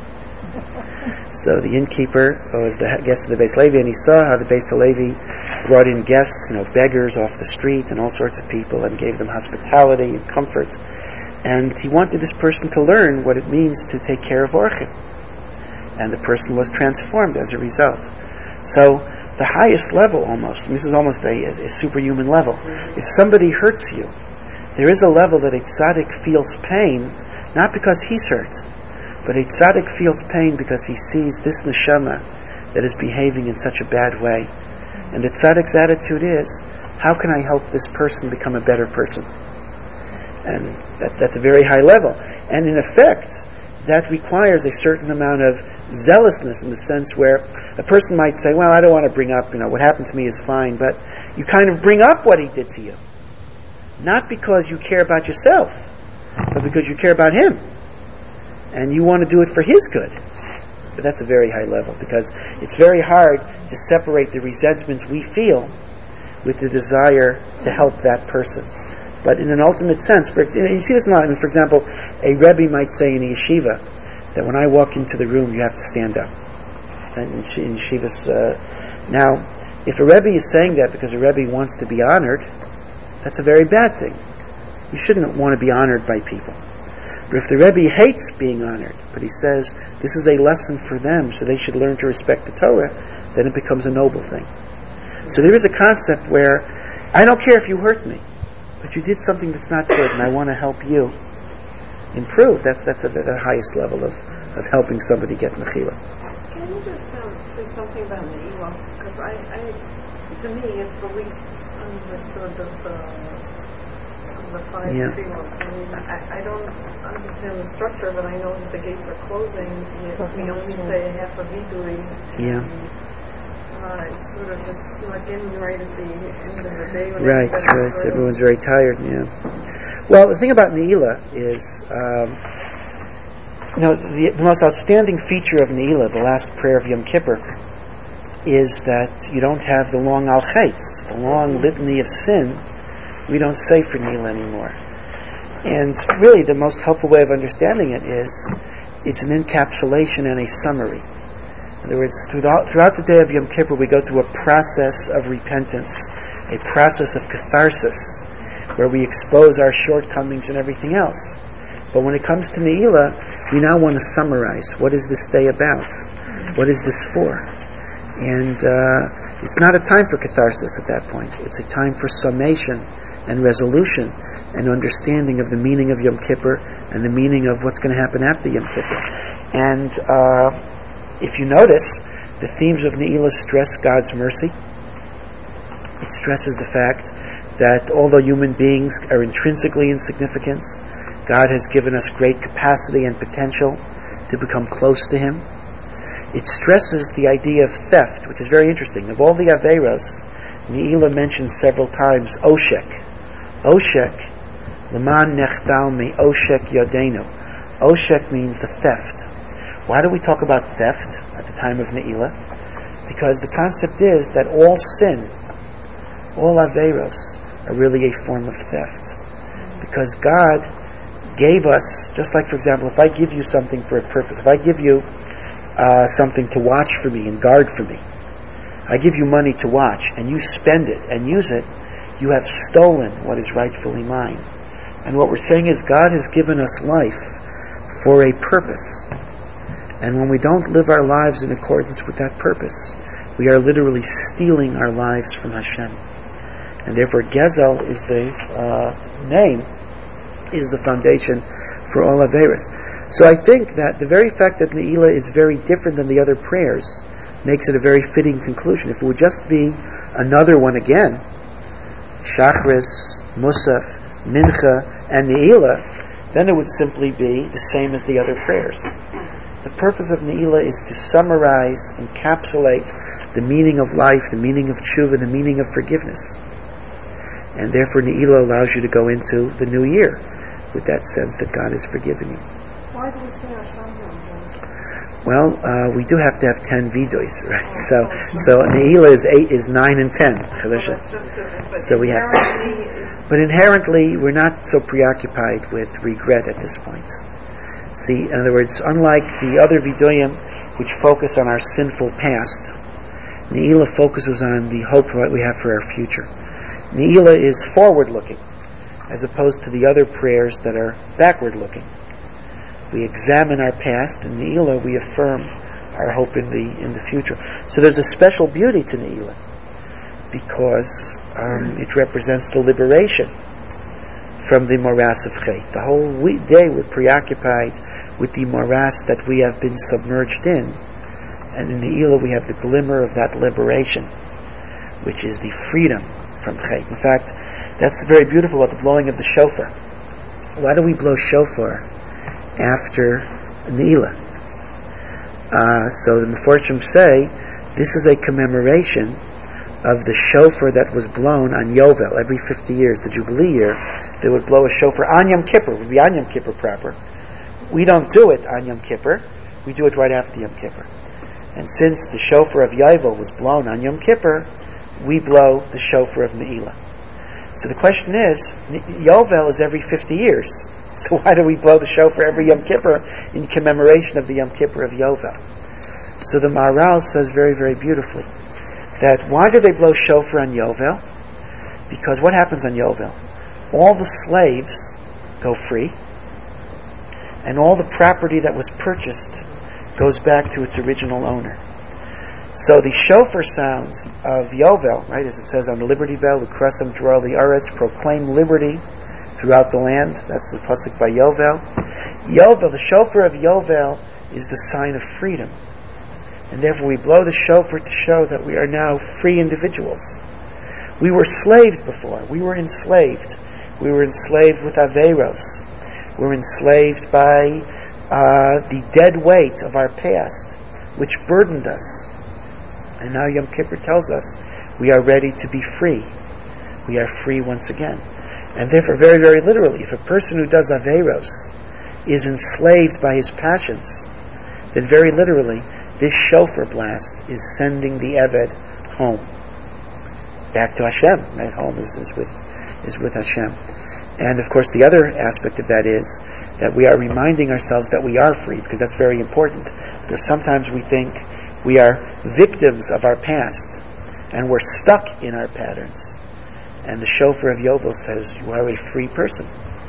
So the innkeeper was the guest of the Beis Halevi, and he saw how the Beis Halevi brought in guests, you know, beggars off the street and all sorts of people, and gave them hospitality and comfort. And he wanted this person to learn what it means to take care of orchim. And the person was transformed as a result. So the highest level almost, and this is almost a, a superhuman level, if somebody hurts you, there is a level that a tzaddik feels pain not because he's hurt, but a tzaddik feels pain because he sees this neshama that is behaving in such a bad way. And the tzaddik's attitude is, how can I help this person become a better person? And that, that's a very high level. And in effect, that requires a certain amount of zealousness, in the sense where a person might say, well, I don't want to bring up, you know, what happened to me is fine, but you kind of bring up what he did to you. Not because you care about yourself, but because you care about him. And you want to do it for his good. But that's a very high level, because it's very hard to separate the resentment we feel with the desire to help that person. But in an ultimate sense, for, you see this a lot. I mean, for example, a Rebbe might say in a yeshiva that when I walk into the room, you have to stand up. And in, in yeshivas, uh, now, if a Rebbe is saying that because a Rebbe wants to be honored, that's a very bad thing. You shouldn't want to be honored by people. But if the Rebbe hates being honored, but he says this is a lesson for them, so they should learn to respect the Torah, then it becomes a noble thing. So there is a concept where I don't care if you hurt me, but you did something that's not good, and I want to help you improve. That's that's at the highest level of, of helping somebody get mechila. Can you just um, say something about Ne'ilah? Because I, I, to me, it's the least understood of the, of the five Yeah. tefillos. I mean, I, I don't understand the structure, but I know that the gates are closing. Yet we only say half a vidui. Yeah. Uh, it's sort of just snuck in right at the end of the day. When Right, everybody's right. sort of- Everyone's very tired, yeah. Well, the thing about Ne'ilah is, um, you know, the, the most outstanding feature of Ne'ilah, the last prayer of Yom Kippur, is that you don't have the long al-chaitz, the long litany of sin. We don't say for Ne'ilah anymore. And really, the most helpful way of understanding it is, it's an encapsulation and a summary. In other words, throughout, throughout the day of Yom Kippur, we go through a process of repentance, a process of catharsis, where we expose our shortcomings and everything else. But when it comes to Ne'ilah, we now want to summarize. What is this day about? What is this for? And uh, it's not a time for catharsis at that point. It's a time for summation and resolution and understanding of the meaning of Yom Kippur and the meaning of what's going to happen after Yom Kippur. And uh, if you notice, the themes of Ne'ilah stress God's mercy. It stresses the fact that although human beings are intrinsically insignificant, God has given us great capacity and potential to become close to Him. It stresses the idea of theft, which is very interesting. Of all the Averos, Ne'ilah mentions several times Oshek. Oshek, Leman nechtal me Oshek yodenu. Oshek means the theft. Why do we talk about theft at the time of Ne'ilah? Because the concept is that all sin, all Averos, are really a form of theft. Because God gave us, just like, for example, if I give you something for a purpose, if I give you uh, something to watch for me and guard for me, I give you money to watch, and you spend it and use it, you have stolen what is rightfully mine. And what we're saying is God has given us life for a purpose. And when we don't live our lives in accordance with that purpose, we are literally stealing our lives from Hashem. And therefore Gezel is the uh, name, is the foundation for all Averis. So I think that the very fact that Ne'ilah is very different than the other prayers makes it a very fitting conclusion. If it would just be another one again, Shachris, Musaf, Mincha, and Ne'ilah, then it would simply be the same as the other prayers. The purpose of Ne'ilah is to summarize, encapsulate the meaning of life, the meaning of tshuva, the meaning of forgiveness. And therefore Ne'ilah allows you to go into the new year with that sense that God has forgiven you. Why do we sing our song then? Well, uh, we do have to have ten vidois, right? So, so Ne'ilah is eight, is nine and ten. So, that's just a, So we have to. But inherently, we're not so preoccupied with regret at this point. See, in other words, unlike the other vidoyim, which focus on our sinful past, Ne'ilah focuses on the hope that we have for our future. Ne'ilah is forward-looking, as opposed to the other prayers that are backward-looking. We examine our past, and Ne'ilah we affirm our hope in the in the future. So there's a special beauty to Ne'ilah, because um, it represents the liberation from the morass of Chet. The whole we- day we're preoccupied with the morass that we have been submerged in, and in Ne'ilah we have the glimmer of that liberation, which is the freedom from Chet. In fact, that's very beautiful about the blowing of the shofar. Why do we blow shofar after Ne'ilah? Uh, so the Meforshim say this is a commemoration of the shofar that was blown on Yovel every fifty years, the Jubilee year. They would blow a shofar on Yom Kippur. It would be on Yom Kippur proper. We don't do it on Yom Kippur. We do it right after Yom Kippur. And since the shofar of Yovel was blown on Yom Kippur, we blow the shofar of Ne'ilah. So the question is, Yovel is every fifty years. So why do we blow the shofar every Yom Kippur in commemoration of the Yom Kippur of Yovel? So the Maharal says very, very beautifully that why do they blow shofar on Yovel? Because what happens on Yovel? All the slaves go free, and all the property that was purchased goes back to its original owner. So the shofar sounds of Yovel, right, as it says on the Liberty Bell, L'krasam Drar Li'aretz, proclaim liberty throughout the land. That's the pasuk by Yovel. Yovel, the shofar of Yovel, is the sign of freedom. And therefore we blow the shofar to show that we are now free individuals. We were slaves before. We were enslaved. We were enslaved with Averos. We were enslaved by uh, the dead weight of our past, which burdened us. And now Yom Kippur tells us we are ready to be free. We are free once again. And therefore, very, very literally, if a person who does Averos is enslaved by his passions, then very literally, this shofar blast is sending the Eved home, back to Hashem. Right, home is, is with is with Hashem. And of course, the other aspect of that is that we are reminding ourselves that we are free, because that's very important. Because sometimes we think we are victims of our past, and we're stuck in our patterns. And the shofar of Yovel says you are a free person.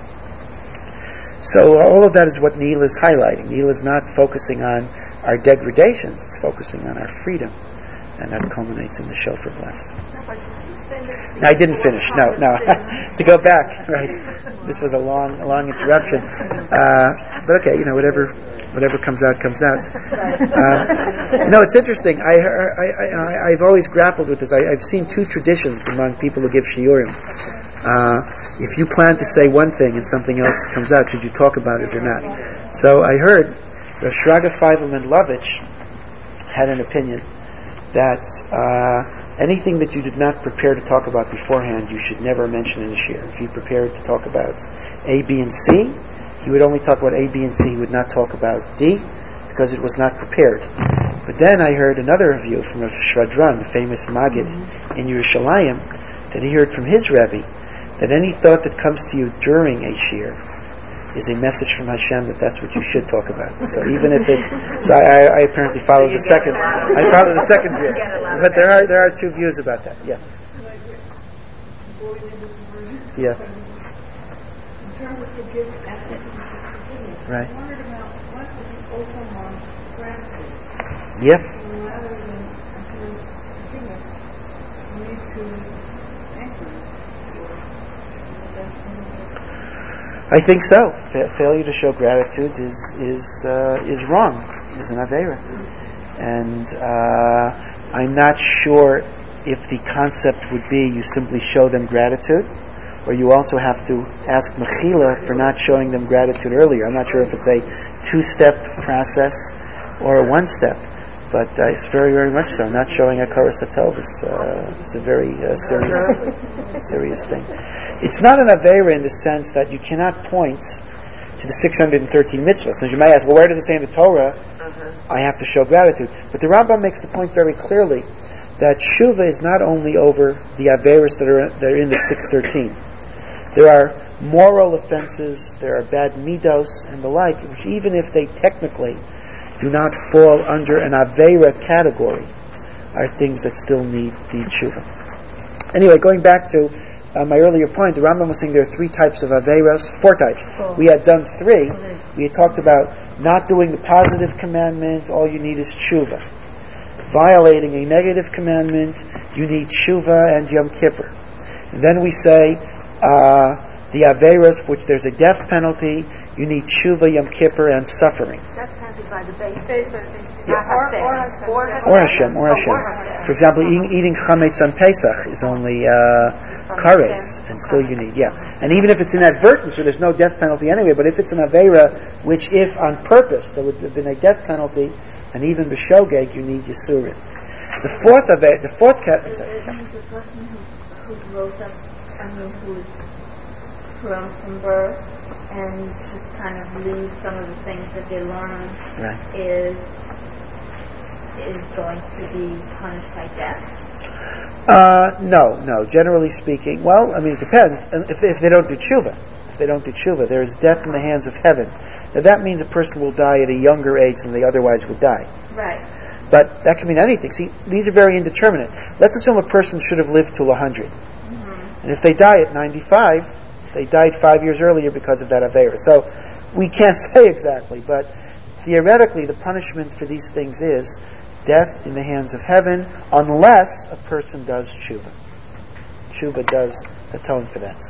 So all of that is what Ne'ilah is highlighting. Ne'ilah is not focusing on our degradations, it's focusing on our freedom. And that culminates in the shofar blast. No, I didn't finish. No, no. To go back, right. This was a long, a long interruption. Uh, but okay, you know, whatever whatever comes out, comes out. Uh, no, it's interesting. I, I, I, I've always grappled with this. I, I've seen two traditions among people who give shiurim. Uh, if you plan to say one thing and something else comes out, should you talk about it or not? So I heard Rav Shraga Feivelman Lovitch had an opinion that uh, anything that you did not prepare to talk about beforehand, you should never mention in a shiur. If you prepared to talk about A, B, and C, he would only talk about A, B, and C. He would not talk about D, because it was not prepared. But then I heard another review from Rav Shradran, the famous Maggid mm-hmm. in Yerushalayim, that he heard from his Rebbe that any thought that comes to you during a shiur is a message from Hashem that that's what you should talk about. So even if it, so I, I apparently follow the second, I follow the second view. But there are there are two views about that. Yeah. Yeah. In terms of forgiveness, right. I wondered about what would also wants gratitude. Yep. Rather than forgiveness, we need to thank them. I think so. Fa- failure to show gratitude is is uh, is wrong. Is an avera, and uh, I'm not sure if the concept would be you simply show them gratitude, or you also have to ask mechila for not showing them gratitude earlier. I'm not sure if it's a two-step process or a one-step, but uh, it's very, very much so. Not showing hakaras hatov is uh, is a very uh, serious serious thing. It's not an avera in the sense that you cannot point to the six hundred thirteen mitzvahs. So you may ask, well, where does it say in the Torah uh-huh. I have to show gratitude? But the Rambam makes the point very clearly that tshuva is not only over the averas that are that are in the six thirteen. There are moral offenses, there are bad midos and the like, which even if they technically do not fall under an avera category, are things that still need need tshuva. Anyway, going back to Uh, my earlier point, the Rambam was saying there are three types of averos, four types. Four. We had done three. We had talked about not doing the positive commandment, all you need is tshuva. Violating a negative commandment, you need tshuva and Yom Kippur. And then we say, uh, The Averas, for which there's a death penalty, you need Tshuva, Yom Kippur, and suffering. Death penalty by the base. Yeah. Or Hashem. Or Hashem. Or Hashem. For example, eating, eating chametz on Pesach is only uh, kares, and still you need, yeah. And even if it's inadvertent, so there's no death penalty anyway, but if it's an Avera, which if on purpose there would have been a death penalty, and even b'shogeg, you need Yisurin. The fourth Avera, the fourth cat, I'm sorry. The person who, who grows up, I mean, who's from, from birth, and just kind of lose some of the things that they learn, right. is is going to be punished by death? Uh, no, no. Generally speaking, well, I mean, it depends. If, if they don't do tshuva, if they don't do tshuva, there is death in the hands of heaven. Now that means a person will die at a younger age than they otherwise would die. Right. But that can mean anything. See, these are very indeterminate. Let's assume a person should have lived till one hundred. Mm-hmm. And if they die at ninety-five, they died five years earlier because of that Avera. So we can't say exactly, but theoretically the punishment for these things is death in the hands of heaven, unless a person does tshuva. Tshuva does atone for that.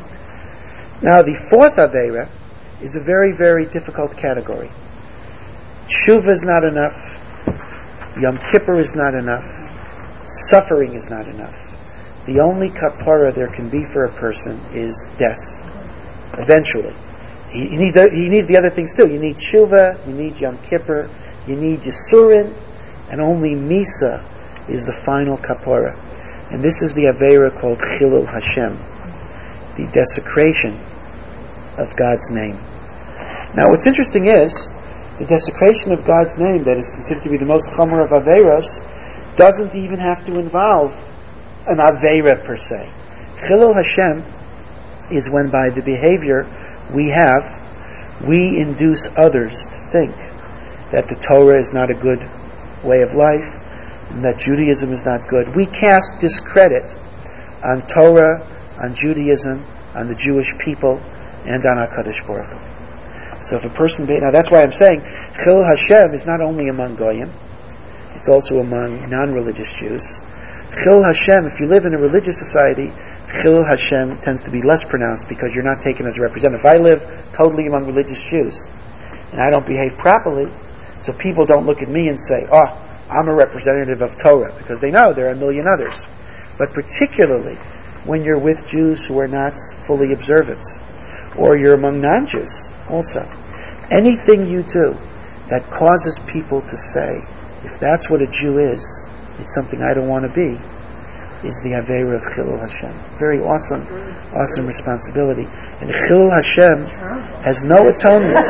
Now the fourth Avera is a very, very difficult category. Tshuva is not enough. Yom Kippur is not enough. Suffering is not enough. The only kapara there can be for a person is death. Eventually. He, he, needs, he needs the other things too. You need tshuva, you need Yom Kippur, you need Yisurin, and only Misa is the final kapara. And this is the Avera called Chilul Hashem, the desecration of God's name. Now what's interesting is, the desecration of God's name, that is considered to be the most chomer of Averos, doesn't even have to involve an Avera per se. Chilul Hashem is when by the behavior we have, we induce others to think that the Torah is not a good way of life, and that Judaism is not good. We cast discredit on Torah, on Judaism, on the Jewish people, and on HaKadosh Baruch Hu. So if a person, now that's why I'm saying Chilul Hashem is not only among Goyim, it's also among non-religious Jews. Chilul Hashem, if you live in a religious society, Chilul Hashem tends to be less pronounced because you're not taken as a representative. If I live totally among religious Jews and I don't behave properly, so people don't look at me and say, oh, I'm a representative of Torah, because they know there are a million others. But particularly when you're with Jews who are not fully observant, or you're among non-Jews also, anything you do that causes people to say, if that's what a Jew is, it's something I don't want to be, is the Avera of Chilul Hashem. Very awesome, awesome responsibility. And Chilul Hashem has no atonement.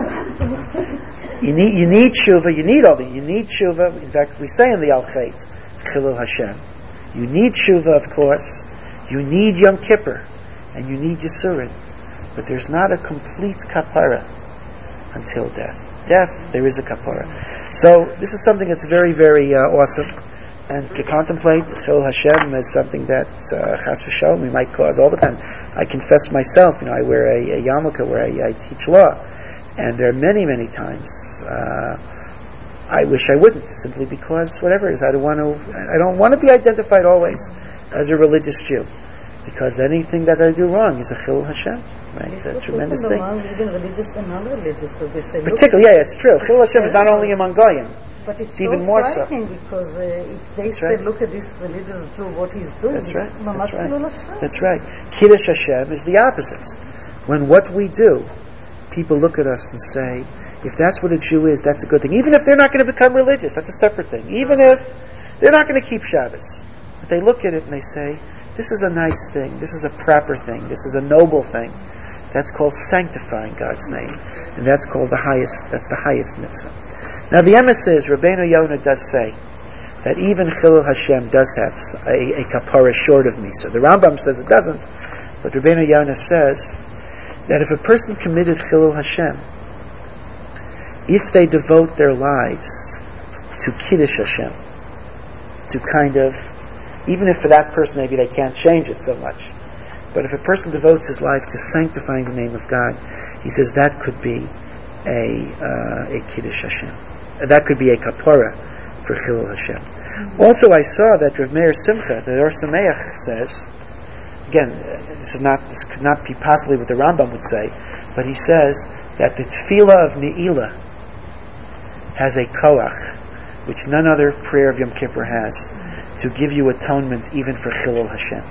You need, you need tshuva, you need all the, you need tshuva. In fact, we say in the Al-Chait, Chilul Hashem. You need tshuva, of course. You need Yom Kippur. And you need Yisurin. But there's not a complete kapara until death. Death, there is a kapara. So, this is something that's very, very uh, awesome. And to contemplate Chilul Hashem as something that, uh, chas v'shalom, we might cause all the time. I confess myself, you know, I wear a, a yarmulke where I, I teach law. And there are many, many times uh, I wish I wouldn't, simply because whatever it is, I don't want to. I don't want to be identified always as a religious Jew, because anything that I do wrong is a Chilul Hashem, right? It's a tremendous thing. Even religious and non-religious, so they say, particularly, yeah, it's true. Chilul Hashem is not only among Goyim, but it's, it's even so more so. Because uh, if they That's say, right. look at this religious Jew, what he's doing, That's right. That's right. Hashem. That's right. Kiddush Hashem is the opposite. When what we do, people look at us and say, if that's what a Jew is, that's a good thing. Even if they're not going to become religious, that's a separate thing. Even if they're not going to keep Shabbos. But they look at it and they say, this is a nice thing, this is a proper thing, this is a noble thing. That's called sanctifying God's name. And that's called the highest, that's the highest mitzvah. Now the emes says, Rabbeinu Yonah does say, that even Chilul Hashem does have a, a kapara short of Misa. The Rambam says it doesn't, but Rabbeinu Yonah says, that if a person committed Chilul Hashem, if they devote their lives to Kiddush Hashem, to kind of, even if for that person maybe they can't change it so much, but if a person devotes his life to sanctifying the name of God, he says that could be a uh, a Kiddush Hashem. That could be a kapara for Chilul Hashem. Mm-hmm. Also, I saw that Rav Meir Simcha, the Or Sameach, says again, this is not this could not be possibly what the Rambam would say, but he says that the tefillah of Ne'ilah has a koach, which none other prayer of Yom Kippur has, to give you atonement even for Chilul Hashem.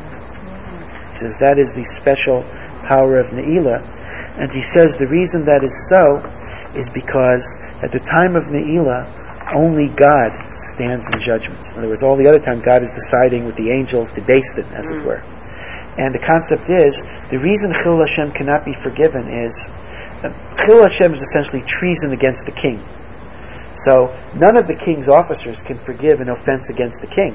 He says that is the special power of Ne'ilah, and he says the reason that is so is because at the time of Ne'ilah, only God stands in judgment. In other words, all the other time God is deciding with the angels, the Beis Din, as it were. And the concept is, the reason Chilul Hashem cannot be forgiven is, uh, Chilul Hashem is essentially treason against the king. So, none of the king's officers can forgive an offense against the king.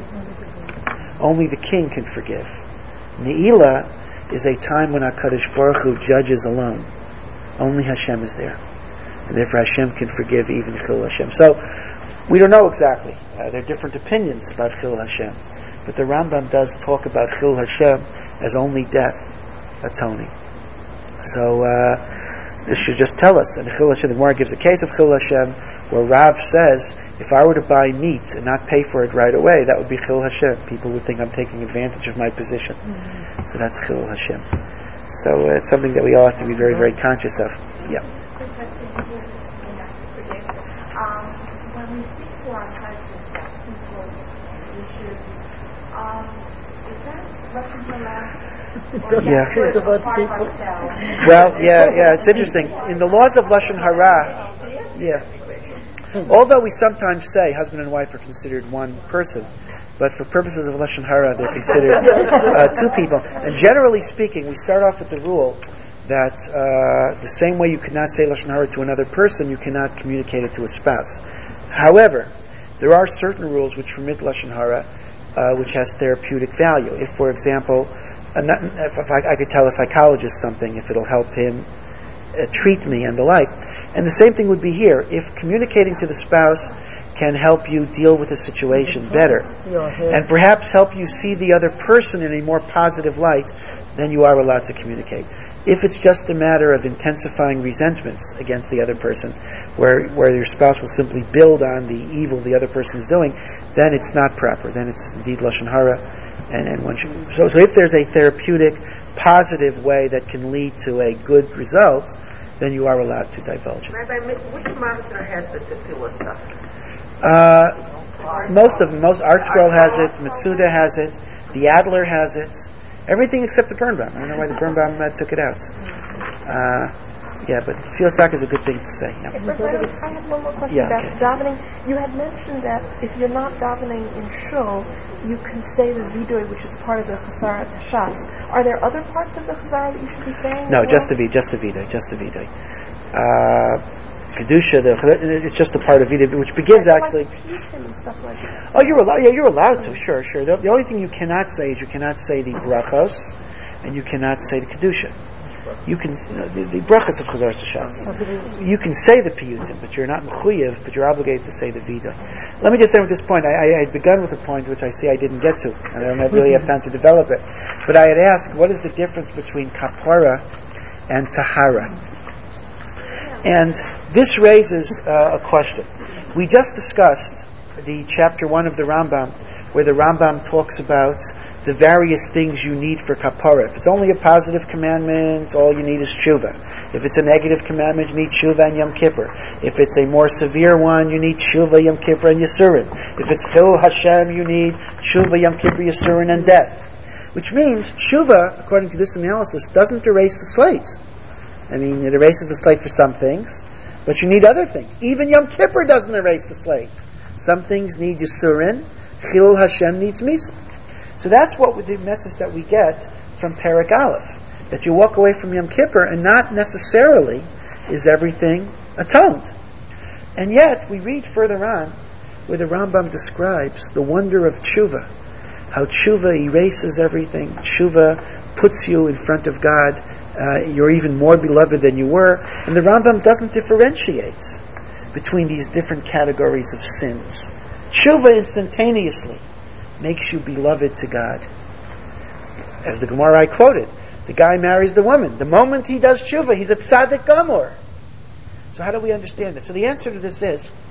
Only the king can forgive. Ne'ilah is a time when HaKadosh Baruch Hu judges alone. Only Hashem is there. And therefore Hashem can forgive even Chilul Hashem. So, we don't know exactly. Uh, there are different opinions about Chilul Hashem. But the Rambam does talk about Chilul Hashem as only death atoning. So, uh, this should just tell us. And Chilul Hashem, the Gemara gives a case of Chilul Hashem where Rav says, if I were to buy meat and not pay for it right away, that would be Chilul Hashem. People would think I'm taking advantage of my position. Mm-hmm. So that's Chilul Hashem. So uh, it's something that we all have to be very, very conscious of. Yeah. Quick question here, and I forget. Um, when we speak to our husbands about people issues, um, is that Lashon Hara? Or Yeah. is that part of ourselves? Well, yeah, yeah, it's interesting. In the laws of Lashon Hara, yeah. Although we sometimes say husband and wife are considered one person, but for purposes of Lashon Hara, they're considered uh, two people. And generally speaking, we start off with the rule that uh, the same way you cannot say Lashon Hara to another person, you cannot communicate it to a spouse. However, there are certain rules which permit Lashon Hara, uh, which has therapeutic value. If, for example, uh, not, if, if I, I could tell a psychologist something, if it'll help him uh, treat me and the like. And the same thing would be here. If communicating to the spouse can help you deal with a situation better, and perhaps help you see the other person in a more positive light, then you are allowed to communicate. If it's just a matter of intensifying resentments against the other person, where where your spouse will simply build on the evil the other person is doing, then it's not proper. Then it's indeed Lashon Hara, and, and one should, so so if there's a therapeutic, positive way that can lead to a good result, then you are allowed to divulge it. Rabbi, which monitor has the tefillah stuff? Uh, most of them. Most Art Scroll has it. Mitsuda has it. The Adler has it. Everything except the Birnbaum. I don't know why the Birnbaum uh, took it out. Uh, yeah, but Tefillah is a good thing to say. Yeah. I have one more question Yeah, about okay. davening. You had mentioned that if you're not davening in shul, you can say the vidui, which is part of the Chazarat Hashatz. Are there other parts of the Chazara that you should be saying? No, as just the well? vidui, just the vidui, just the vidui. Uh, Kedusha, the, it's just a part of vidui, which begins Like actually. the piyutim and stuff like that. Oh, you're allowed. Yeah, you're allowed to. Sure, sure. The, the only thing you cannot say is you cannot say the brachos, and you cannot say the kedusha. You can you know, the, the brachos of Chazaras Hashatz. You can say the piyutim, but you're not mechuyev, but you're obligated to say the vidui. Let me just end with this point. I, I, I had begun with a point which I see I didn't get to, and I don't have, really have time to develop it. But I had asked, what is the difference between kapara and tahara? And this raises uh, a question. We just discussed the chapter one of the Rambam, where the Rambam talks about the various things you need for kapara. If it's only a positive commandment, all you need is tshuva. If it's a negative commandment, you need tshuva and Yom Kippur. If it's a more severe one, you need tshuva, Yom Kippur, and Yisurin. If it's Chilul Hashem, you need tshuva, Yom Kippur, Yisurin, and death. Which means tshuva, according to this analysis, doesn't erase the slate. I mean, it erases the slate for some things, but you need other things. Even Yom Kippur doesn't erase the slate. Some things need Yisurin. Chilul Hashem needs Misa. So that's what the message that we get from Perek Aleph. That you walk away from Yom Kippur and not necessarily is everything atoned. And yet, we read further on where the Rambam describes the wonder of tshuva. How tshuva erases everything. Tshuva puts you in front of God. Uh, you're even more beloved than you were. And the Rambam doesn't differentiate between these different categories of sins. Tshuva instantaneously makes you beloved to God. As the Gemara I quoted, the guy marries the woman. The moment he does tshuva, he's a tzaddik gamor. So how do we understand this? So the answer to this is,